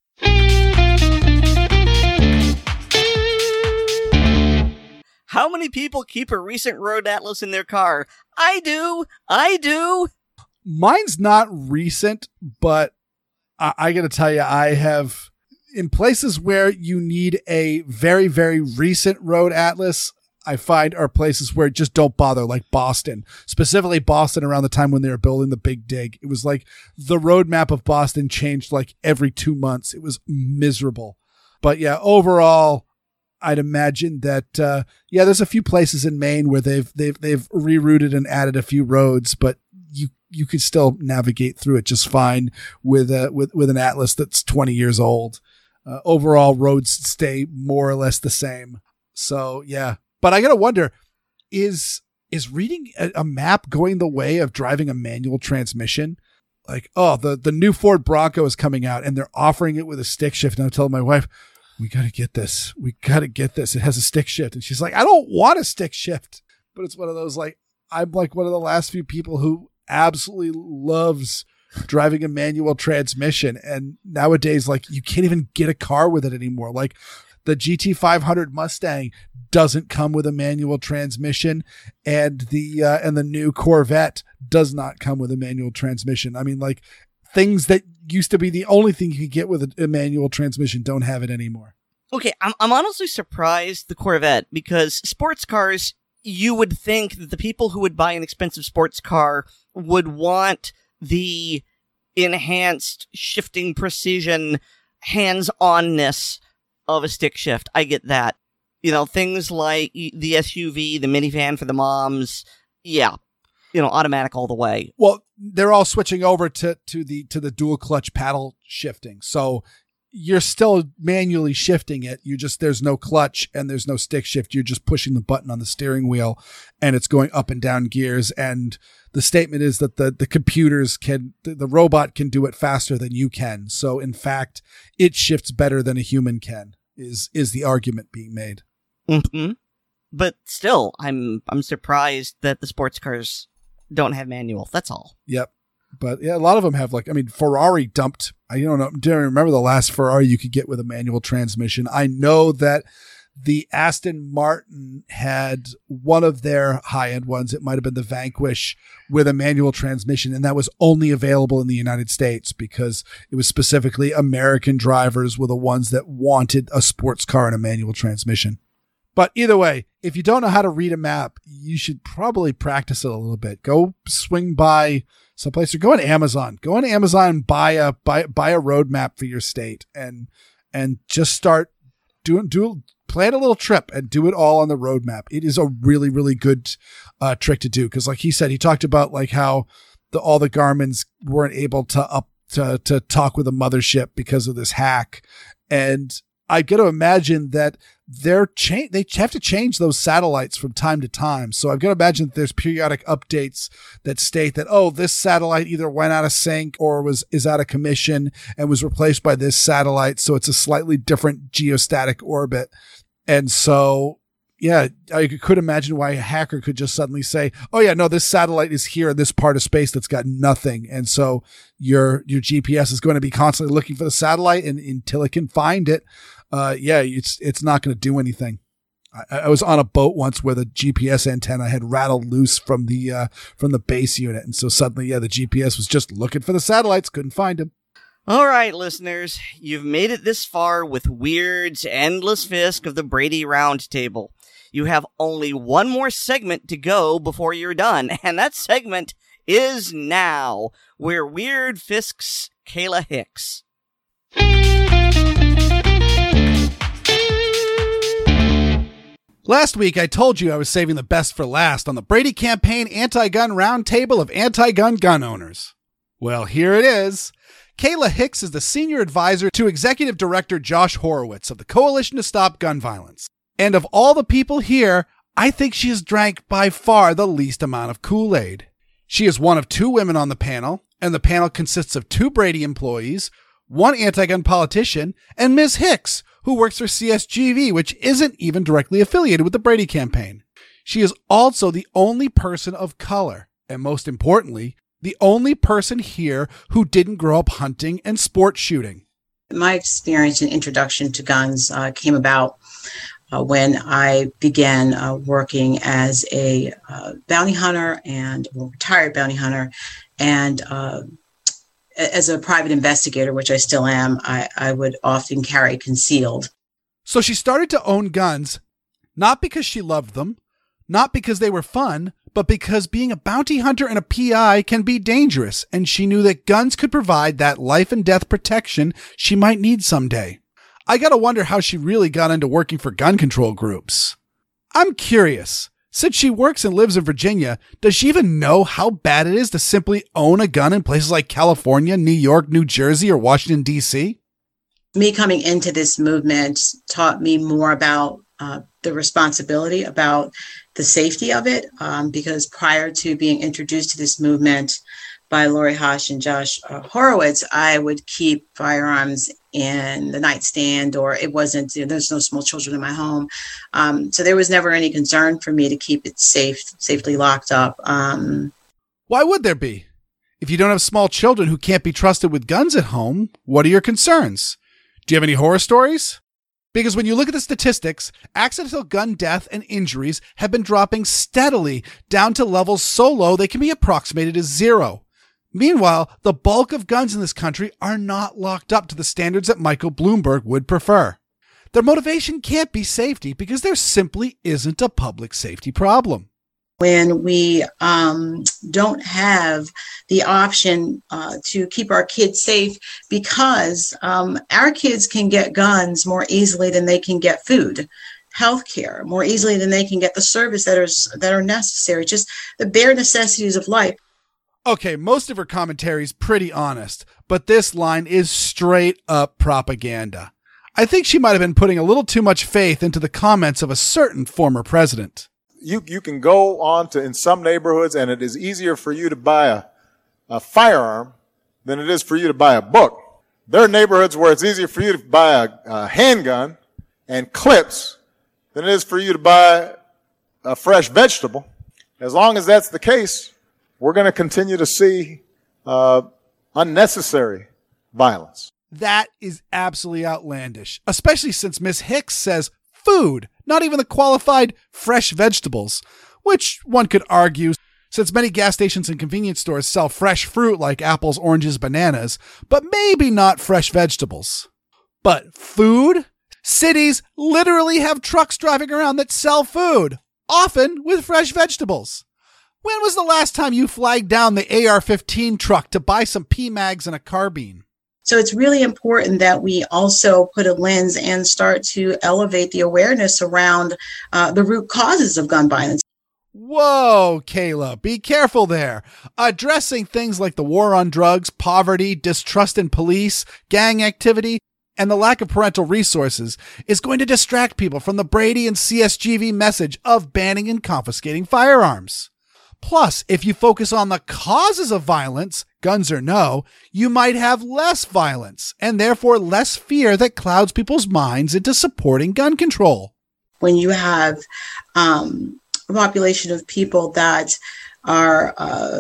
How many people keep a recent road atlas in their car? I do! I do! Mine's not recent, but I, I gotta tell you, I have, in places where you need a very, very recent road atlas, I find are places where just don't bother, like Boston. Specifically Boston around the time when they were building the Big Dig. It was like the roadmap of Boston changed like every two months. It was miserable. But yeah, overall, I'd imagine that, uh, yeah, there's a few places in Maine where they've, they've, they've rerouted and added a few roads, but you, you could still navigate through it just fine with, uh, with, with an atlas that's twenty years old. Uh, overall roads stay more or less the same. So yeah, but I gotta wonder, is, is reading a, a map going the way of driving a manual transmission? Like, oh, the, the new Ford Bronco is coming out and they're offering it with a stick shift. And I'm telling my wife, we got to get this. We got to get this. It has a stick shift. And she's like, I don't want a stick shift. But it's one of those, like, I'm like one of the last few people who absolutely loves driving a manual transmission. And nowadays, like, you can't even get a car with it anymore. Like, the G T five hundred Mustang doesn't come with a manual transmission. And the, uh, and the new Corvette does not come with a manual transmission. I mean, like, things that used to be the only thing you could get with a, a manual transmission don't have it anymore. Okay, I'm I'm honestly surprised the Corvette, because sports cars, you would think that the people who would buy an expensive sports car would want the enhanced shifting precision, hands-onness of a stick shift. I get that. You know, things like the S U V, the minivan for the moms, yeah. You know, automatic all the way. Well, they're all switching over to, to the to the dual clutch paddle shifting. So you're still manually shifting it. You just, there's no clutch and there's no stick shift. You're just pushing the button on the steering wheel and it's going up and down gears. And the statement is that the, the computers can, the, the robot can do it faster than you can. So in fact, it shifts better than a human can, is, is the argument being made. Mm-hmm. But still, I'm, I'm surprised that the sports cars don't have manual. That's all. Yep. But yeah, a lot of them have, like, I mean, Ferrari dumped, I don't know, don't remember the last Ferrari you could get with a manual transmission. I know that the Aston Martin had one of their high-end ones. It might have been the Vanquish with a manual transmission, and that was only available in the United States because it was specifically American drivers were the ones that wanted a sports car and a manual transmission. But either way, if you don't know how to read a map, you should probably practice it a little bit. Go swing by someplace or go on Amazon. Go on Amazon and buy a buy buy a road map for your state and and just start doing do plan a little trip and do it all on the road map. It is a really, really good uh, trick to do because, like he said, he talked about like how the all the Garmins weren't able to up to to talk with a mothership because of this hack. And I got to imagine that they're cha- they have to change those satellites from time to time. So I've got to imagine that there's periodic updates that state that, oh, this satellite either went out of sync or was is out of commission and was replaced by this satellite. So it's a slightly different geostatic orbit. And so, yeah, I could imagine why a hacker could just suddenly say, oh, yeah, no, this satellite is here in this part of space that's got nothing. And so your your G P S is going to be constantly looking for the satellite and until it can find it. Uh, yeah, it's it's not going to do anything. I, I was on a boat once where the G P S antenna had rattled loose from the uh, from the base unit, and so suddenly, yeah, the G P S was just looking for the satellites, couldn't find them. All right, listeners, you've made it this far with Weird's Endless Fisk of the Brady Roundtable. You have only one more segment to go before you're done, and that segment is now, where Weird Fisks Kayla Hicks. Last week, I told you I was saving the best for last on the Brady Campaign Anti-Gun Roundtable of Anti-Gun Gun Owners. Well, here it is. Kayla Hicks is the senior advisor to Executive Director Josh Horowitz of the Coalition to Stop Gun Violence. And of all the people here, I think she has drank by far the least amount of Kool-Aid. She is one of two women on the panel, and the panel consists of two Brady employees, one anti-gun politician, and Miz Hicks, who works for C S G V, which isn't even directly affiliated with the Brady campaign. She is also the only person of color, and most importantly, the only person here who didn't grow up hunting and sport shooting. My experience and introduction to guns uh, came about uh, when I began uh, working as a uh, bounty hunter and well, retired bounty hunter, and uh, as a private investigator, which I still am, I, I would often carry concealed. So she started to own guns, not because she loved them, not because they were fun, but because being a bounty hunter and a P I can be dangerous, and she knew that guns could provide that life and death protection she might need someday. I gotta wonder how she really got into working for gun control groups. I'm curious. Since she works and lives in Virginia, does she even know how bad it is to simply own a gun in places like California, New York, New Jersey, or Washington, D C? Me coming into this movement taught me more about uh, the responsibility, about the safety of it, um, because prior to being introduced to this movement by Lori Hosh and Josh uh, Horowitz, I would keep firearms in the nightstand, or it wasn't, you know, there's no small children in my home. Um, so there was never any concern for me to keep it safe, safely locked up. Um, Why would there be? If you don't have small children who can't be trusted with guns at home, what are your concerns? Do you have any horror stories? Because when you look at the statistics, accidental gun death and injuries have been dropping steadily down to levels so low they can be approximated as zero. Meanwhile, the bulk of guns in this country are not locked up to the standards that Michael Bloomberg would prefer. Their motivation can't be safety because there simply isn't a public safety problem. When we um, don't have the option uh, to keep our kids safe because um, our kids can get guns more easily than they can get food, healthcare, more easily than they can get the service that are, that are necessary, just the bare necessities of life. Okay, most of her commentary is pretty honest, but this line is straight up propaganda. I think she might have been putting a little too much faith into the comments of a certain former president. You you can go on to in some neighborhoods, and it is easier for you to buy a, a firearm than it is for you to buy a book. There are neighborhoods where it's easier for you to buy a, a handgun and clips than it is for you to buy a fresh vegetable. As long as that's the case, we're going to continue to see uh, unnecessary violence. That is absolutely outlandish, especially since Miss Hicks says food, not even the qualified fresh vegetables, which one could argue, since many gas stations and convenience stores sell fresh fruit like apples, oranges, bananas, but maybe not fresh vegetables. But food? Cities literally have trucks driving around that sell food, often with fresh vegetables. When was the last time you flagged down the A R fifteen truck to buy some P MAGs and a carbine? So it's really important that we also put a lens and start to elevate the awareness around uh, the root causes of gun violence. Whoa, Kayla, be careful there. Addressing things like the war on drugs, poverty, distrust in police, gang activity and the lack of parental resources is going to distract people from the Brady and C S G V message of banning and confiscating firearms. Plus, if you focus on the causes of violence, guns or no, you might have less violence and therefore less fear that clouds people's minds into supporting gun control. When you have um, a population of people that are uh,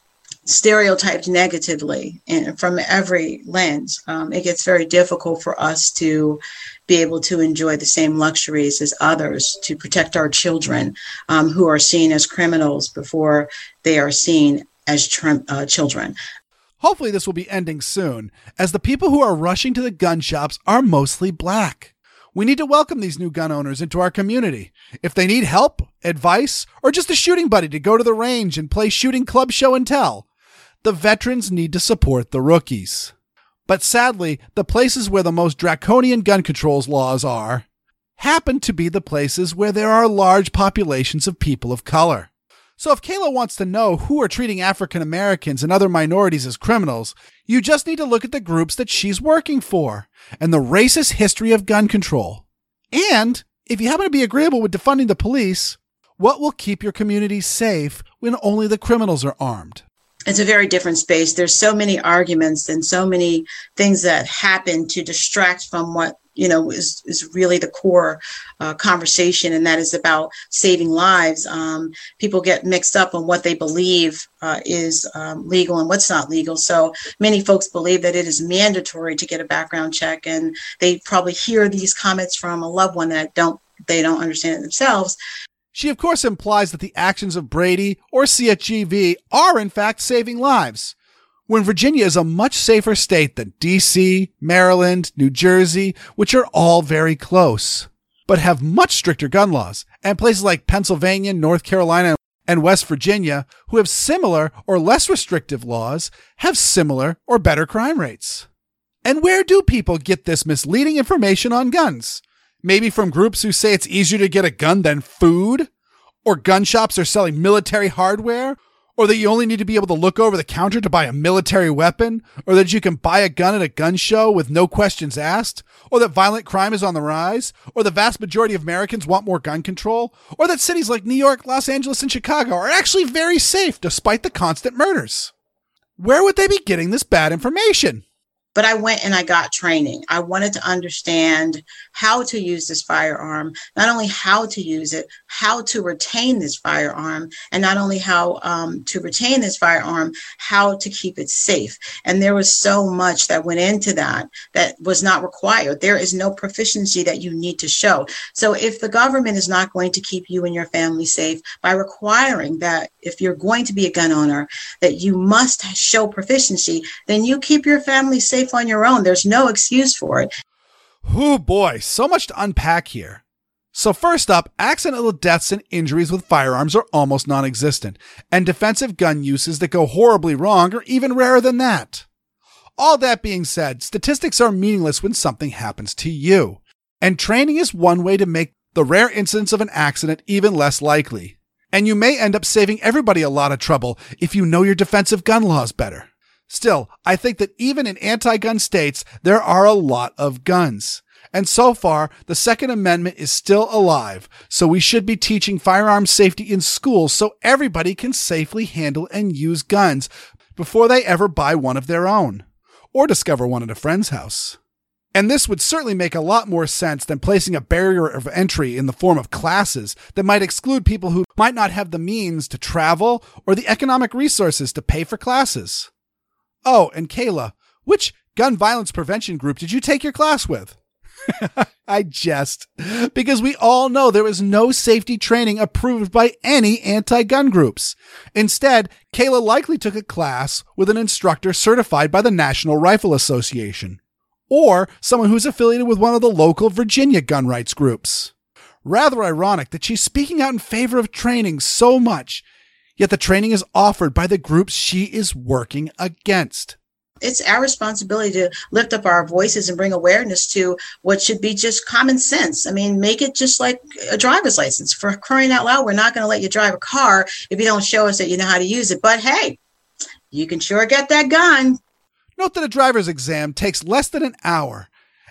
stereotyped negatively and from every lens, um, it gets very difficult for us to be able to enjoy the same luxuries as others, to protect our children um, who are seen as criminals before they are seen as tr- uh, children. Hopefully this will be ending soon, as the people who are rushing to the gun shops are mostly black. We need to welcome these new gun owners into our community. If they need help, advice, or just a shooting buddy to go to the range and play shooting club show and tell, the veterans need to support the rookies. But sadly, the places where the most draconian gun controls laws are happen to be the places where there are large populations of people of color. So if Kayla wants to know who are treating African Americans and other minorities as criminals, you just need to look at the groups that she's working for and the racist history of gun control. And if you happen to be agreeable with defunding the police, what will keep your community safe when only the criminals are armed? It's a very different space. There's so many arguments and so many things that happen to distract from what, you know, is, is really the core uh, conversation, and that is about saving lives. Um, people get mixed up on what they believe uh, is um, legal and what's not legal. So many folks believe that it is mandatory to get a background check, and they probably hear these comments from a loved one that don't they don't understand it themselves. She, of course, implies that the actions of Brady or C S G V are, in fact, saving lives, when Virginia is a much safer state than D C, Maryland, New Jersey, which are all very close, but have much stricter gun laws, and places like Pennsylvania, North Carolina, and West Virginia, who have similar or less restrictive laws, have similar or better crime rates. And where do people get this misleading information on guns? Maybe from groups who say it's easier to get a gun than food? Or gun shops are selling military hardware? Or that you only need to be able to look over the counter to buy a military weapon? Or that you can buy a gun at a gun show with no questions asked? Or that violent crime is on the rise? Or the vast majority of Americans want more gun control? Or that cities like New York, Los Angeles, and Chicago are actually very safe despite the constant murders? Where would they be getting this bad information? But I went and I got training. I wanted to understand how to use this firearm, not only how to use it, how to retain this firearm, and not only how um, to retain this firearm, how to keep it safe. And there was so much that went into that that was not required. There is no proficiency that you need to show. So if the government is not going to keep you and your family safe by requiring that if you're going to be a gun owner, that you must show proficiency, then you keep your family safe on your own. There's no excuse for it. Oh boy, so much to unpack here. So first up, accidental deaths and injuries with firearms are almost non-existent, and defensive gun uses that go horribly wrong are even rarer than that. All that being said, statistics are meaningless when something happens to you, and training is one way to make the rare incidence of an accident even less likely. And you may end up saving everybody a lot of trouble if you know your defensive gun laws better. Still, I think that even in anti-gun states, there are a lot of guns. And so far, the Second Amendment is still alive, so we should be teaching firearms safety in schools so everybody can safely handle and use guns before they ever buy one of their own, or discover one at a friend's house. And this would certainly make a lot more sense than placing a barrier of entry in the form of classes that might exclude people who might not have the means to travel or the economic resources to pay for classes. Oh, and Kayla, which gun violence prevention group did you take your class with? I jest, because we all know there is no safety training approved by any anti-gun groups. Instead, Kayla likely took a class with an instructor certified by the National Rifle Association, or someone who's affiliated with one of the local Virginia gun rights groups. Rather ironic that she's speaking out in favor of training so much, yet the training is offered by the groups she is working against. It's our responsibility to lift up our voices and bring awareness to what should be just common sense. I mean, make it just like a driver's license. For crying out loud, we're not going to let you drive a car if you don't show us that you know how to use it. But hey, you can sure get that gun. Note that a driver's exam takes less than an hour,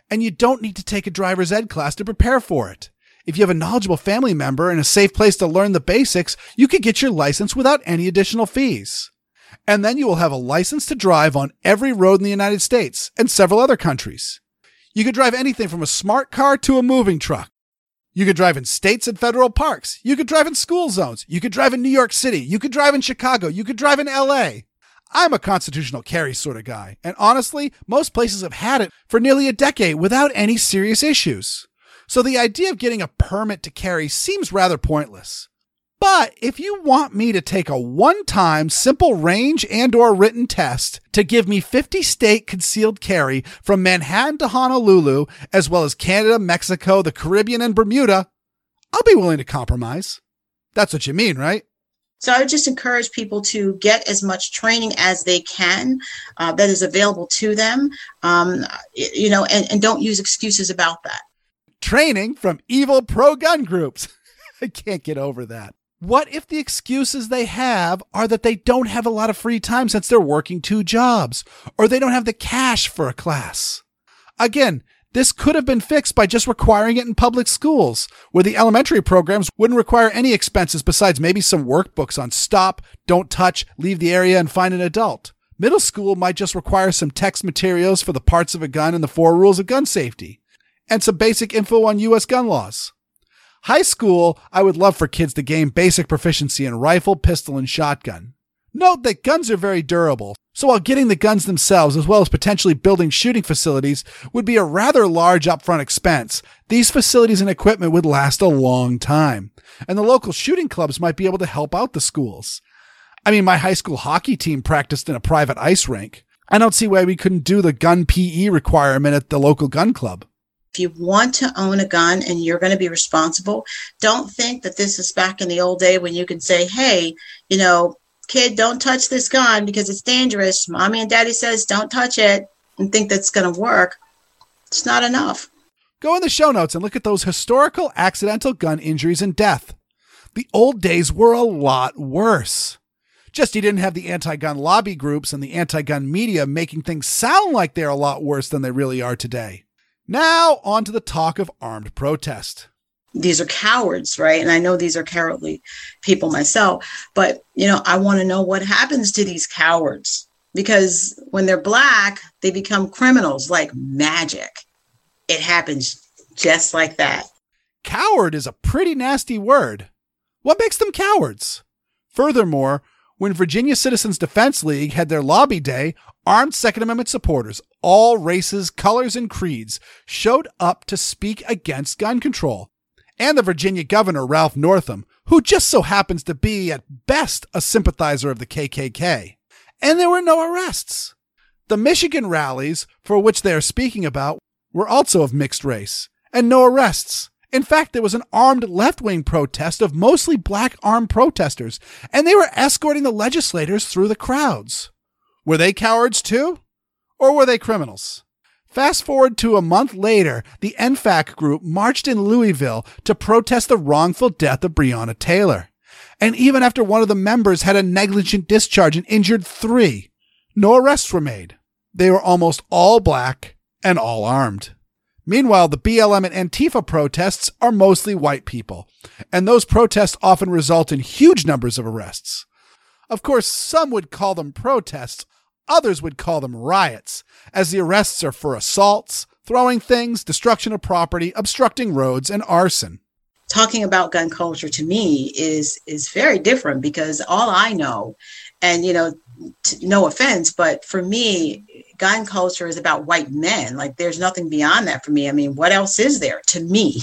And you don't need to take a driver's ed class to prepare for it. If you have a knowledgeable family member and a safe place to learn the basics, you could get your license without any additional fees. And then you will have a license to drive on every road in the United States and several other countries. You could drive anything from a smart car to a moving truck. You could drive in states and federal parks. You could drive in school zones. You could drive in New York City. You could drive in Chicago. You could drive in L A. I'm a constitutional carry sort of guy. And honestly, most places have had it for nearly a decade without any serious issues. So the idea of getting a permit to carry seems rather pointless. But if you want me to take a one-time simple range and or written test to give me fifty state concealed carry from Manhattan to Honolulu, as well as Canada, Mexico, the Caribbean, and Bermuda, I'll be willing to compromise. That's what you mean, right? So I would just encourage people to get as much training as they can uh, that is available to them, um, you know, and, and don't use excuses about that. Training from evil pro-gun groups. I can't get over that. What if the excuses they have are that they don't have a lot of free time since they're working two jobs, or they don't have the cash for a class? Again, this could have been fixed by just requiring it in public schools, where the elementary programs wouldn't require any expenses besides maybe some workbooks on stop, don't touch, leave the area, and find an adult. Middle school might just require some text materials for the parts of a gun and the four rules of gun safety, and some basic info on U S gun laws. High school, I would love for kids to gain basic proficiency in rifle, pistol, and shotgun. Note that guns are very durable, so while getting the guns themselves as well as potentially building shooting facilities would be a rather large upfront expense, these facilities and equipment would last a long time, and the local shooting clubs might be able to help out the schools. I mean, my high school hockey team practiced in a private ice rink. I don't see why we couldn't do the gun P E requirement at the local gun club. If you want to own a gun and you're going to be responsible, don't think that this is back in the old day when you can say, hey, you know, kid, don't touch this gun because it's dangerous. Mommy and daddy says don't touch it, and think that's going to work. It's not enough. Go in the show notes and look at those historical accidental gun injuries and death. The old days were a lot worse. Just you didn't have the anti-gun lobby groups and the anti-gun media making things sound like they're a lot worse than they really are today. Now, on to the talk of armed protest. These are cowards, right? And I know these are cowardly people myself, but, you know, I want to know what happens to these cowards, because when they're black, they become criminals like magic. It happens just like that. Coward is a pretty nasty word. What makes them cowards? Furthermore, when Virginia Citizens Defense League had their lobby day, armed Second Amendment supporters, all races, colors, and creeds, showed up to speak against gun control. And the Virginia governor, Ralph Northam, who just so happens to be, at best, a sympathizer of the K K K. And there were no arrests. The Michigan rallies, for which they are speaking about, were also of mixed race, and no arrests. In fact, there was an armed left-wing protest of mostly black armed protesters, and they were escorting the legislators through the crowds. Were they cowards too? Or were they criminals? Fast forward to a month later, the N F A C group marched in Louisville to protest the wrongful death of Breonna Taylor. And even after one of the members had a negligent discharge and injured three, no arrests were made. They were almost all black and all armed. Meanwhile, the B L M and Antifa protests are mostly white people, and those protests often result in huge numbers of arrests. Of course, some would call them protests, others would call them riots, as the arrests are for assaults, throwing things, destruction of property, obstructing roads, and arson. Talking about gun culture to me is is very different, because all I know, and you know, t- no offense, but for me, gun culture is about white men. Like, there's nothing beyond that for me. I mean, what else is there to me?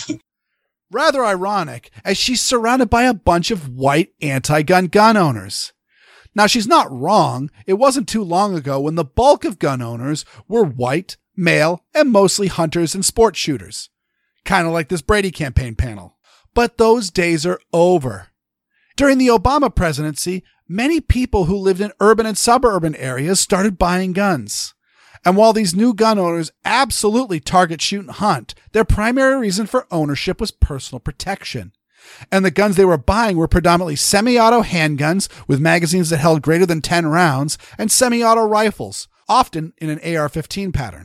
Rather ironic, as she's surrounded by a bunch of white anti-gun gun owners. Now, she's not wrong. It wasn't too long ago when the bulk of gun owners were white, male, and mostly hunters and sport shooters. Kind of like this Brady campaign panel. But those days are over. During the Obama presidency, many people who lived in urban and suburban areas started buying guns. And while these new gun owners absolutely target, shoot, and hunt, their primary reason for ownership was personal protection. And the guns they were buying were predominantly semi-auto handguns with magazines that held greater than ten rounds, and semi-auto rifles, often in an A R fifteen pattern.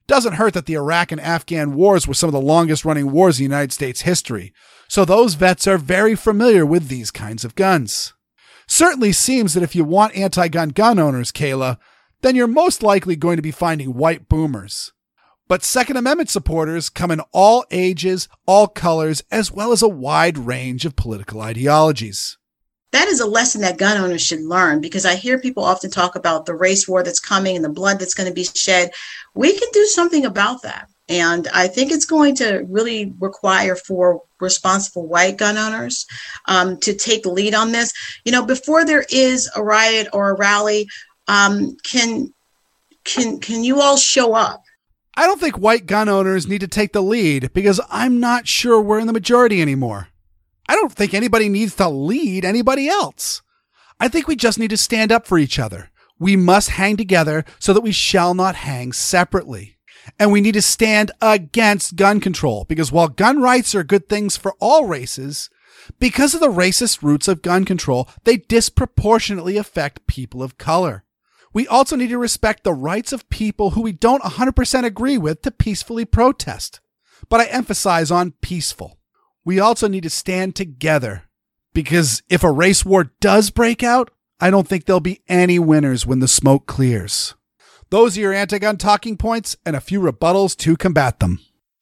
Doesn't hurt that the Iraq and Afghan wars were some of the longest running wars in the United States history, so those vets are very familiar with these kinds of guns. Certainly seems that if you want anti-gun gun owners, Kayla, then you're most likely going to be finding white boomers. But Second Amendment supporters come in all ages, all colors, as well as a wide range of political ideologies. That is a lesson that gun owners should learn, because I hear people often talk about the race war that's coming and the blood that's going to be shed. We can do something about that. And I think it's going to really require for responsible white gun owners um, to take the lead on this. You know, before there is a riot or a rally, um, can can can you all show up? I don't think white gun owners need to take the lead, because I'm not sure we're in the majority anymore. I don't think anybody needs to lead anybody else. I think we just need to stand up for each other. We must hang together so that we shall not hang separately. And we need to stand against gun control, because while gun rights are good things for all races, because of the racist roots of gun control, they disproportionately affect people of color. We also need to respect the rights of people who we don't one hundred percent agree with to peacefully protest. But I emphasize on peaceful. We also need to stand together, because if a race war does break out, I don't think there'll be any winners when the smoke clears. Those are your anti-gun talking points and a few rebuttals to combat them.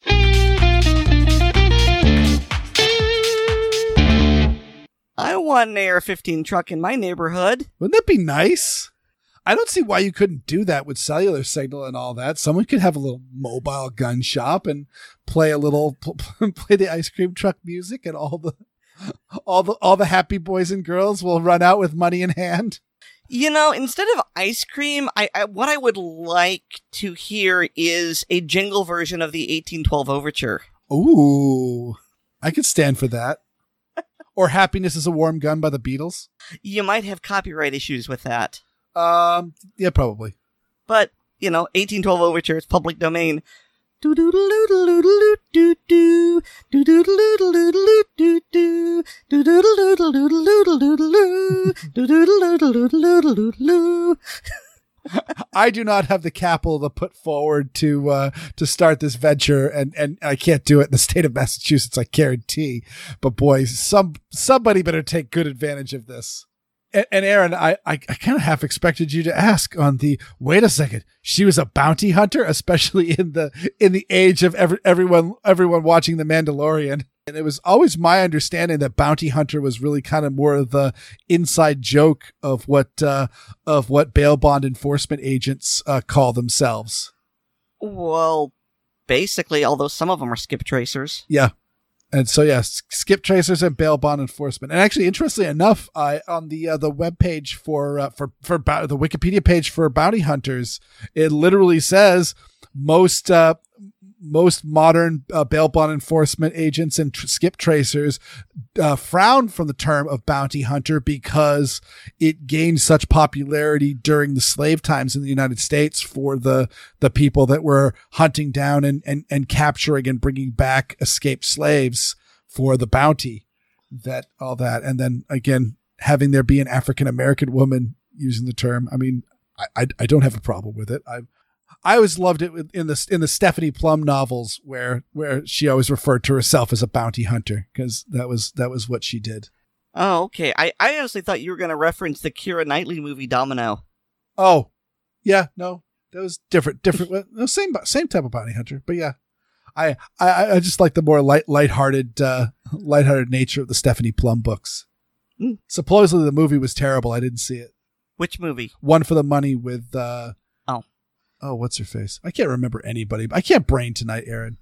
I want an A R fifteen truck in my neighborhood. Wouldn't that be nice? I don't see why you couldn't do that with cellular signal and all that. Someone could have a little mobile gun shop and play a little, play the ice cream truck music, and all the, all the, all the happy boys and girls will run out with money in hand. You know, instead of ice cream, I, I what I would like to hear is a jingle version of the eighteen twelve Overture. Ooh, I could stand for that. Or Happiness is a Warm Gun by the Beatles. You might have copyright issues with that. Um, yeah, probably. But, you know, eighteen twelve Overture is public domain. I do not have the capital to put forward to uh, to start this venture, and, and I can't do it in the state of Massachusetts, I guarantee. But boy, some somebody better take good advantage of this. And, and Aaron, I, I, I kind of half expected you to ask on the, wait a second, she was a bounty hunter, especially in the in the age of every, everyone everyone watching The Mandalorian. And it was always my understanding that bounty hunter was really kind of more of the inside joke of what uh, of what bail bond enforcement agents uh, call themselves. Well, basically, although some of them are skip tracers. Yeah. And so, yes, skip tracers and bail bond enforcement. And actually, interestingly enough, I on the uh, the web page for uh, for for ba- the Wikipedia page for bounty hunters, it literally says most uh, most modern uh, bail bond enforcement agents and tr- skip tracers uh, frown from the term of bounty hunter because it gained such popularity during the slave times in the United States for the the people that were hunting down and, and, and capturing and bringing back escaped slaves for the bounty, that all that. And then again, having there be an African-American woman using the term. I mean, I, I, I don't have a problem with it. I I always loved it in the in the Stephanie Plum novels where where she always referred to herself as a bounty hunter, because that was that was what she did. Oh, okay. I, I honestly thought you were going to reference the Keira Knightley movie Domino. Oh, yeah, no, that was different. Different, no, same same type of bounty hunter, but yeah, I I, I just like the more light lighthearted uh, lighthearted nature of the Stephanie Plum books. Mm. Supposedly the movie was terrible. I didn't see it. Which movie? One for the Money with. Uh, oh. Oh, what's her face? I can't remember anybody. I can't brain tonight, Aaron.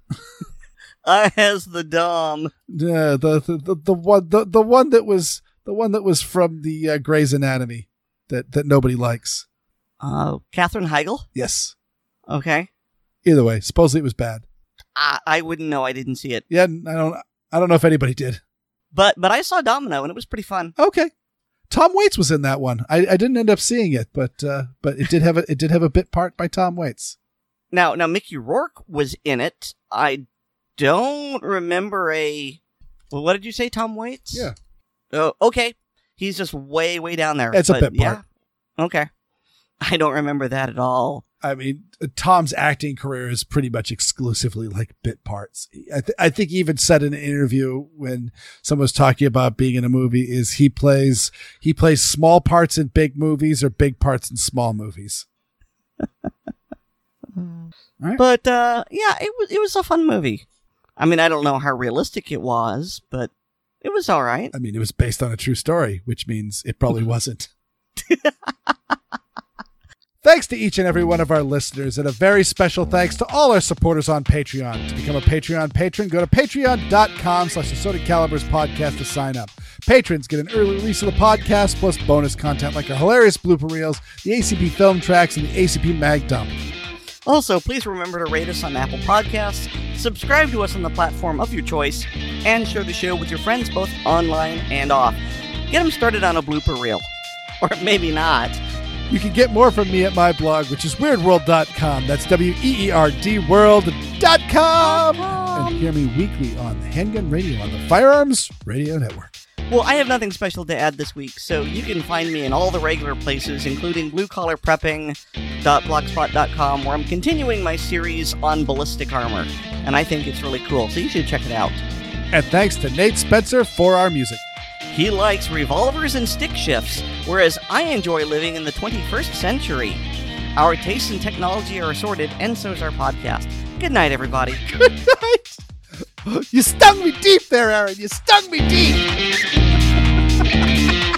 I has the Dom. Yeah, the, the the the one the, the one that was the one that was from the uh, Grey's Anatomy that that nobody likes. Uh, Katherine Heigl? Yes. Okay. Either way, supposedly it was bad. I I wouldn't know. I didn't see it. Yeah, I don't I don't know if anybody did. But but I saw Domino and it was pretty fun. Okay. Tom Waits was in that one. I, I didn't end up seeing it, but uh, but it did have a it did have a bit part by Tom Waits. Now now Mickey Rourke was in it. I don't remember a. Well, what did you say, Tom Waits? Yeah. Oh, okay. He's just way way down there. It's but, a bit part. Yeah. Okay. I don't remember that at all. I mean, Tom's acting career is pretty much exclusively like bit parts. I, th- I think he even said in an interview when someone was talking about being in a movie is he plays he plays small parts in big movies or big parts in small movies. Right. But uh, yeah, it was it was a fun movie. I mean, I don't know how realistic it was, but it was all right. I mean, it was based on a true story, which means it probably wasn't. Thanks to each and every one of our listeners, and a very special thanks to all our supporters on Patreon. To become a Patreon patron, go to patreon.com slash Assorted Calibers podcast to sign up. Patrons get an early release of the podcast, plus bonus content like our hilarious blooper reels, the A C P film tracks, and the A C P mag dump. Also, please remember to rate us on Apple Podcasts, subscribe to us on the platform of your choice, and share the show with your friends both online and off. Get them started on a blooper reel. Or maybe not. You can get more from me at my blog, which is weird world dot com. That's W E E R D world dot com. And hear me weekly on Handgun Radio on the Firearms Radio Network. Well, I have nothing special to add this week, so you can find me in all the regular places, including blue collar prepping dot blogspot dot com, where I'm continuing my series on ballistic armor. And I think it's really cool, so you should check it out. And thanks to Nate Spencer for our music. He likes revolvers and stick shifts, whereas I enjoy living in the twenty-first century. Our tastes in technology are assorted, and so is our podcast. Good night, everybody. Good night. You stung me deep there, Aaron. You stung me deep.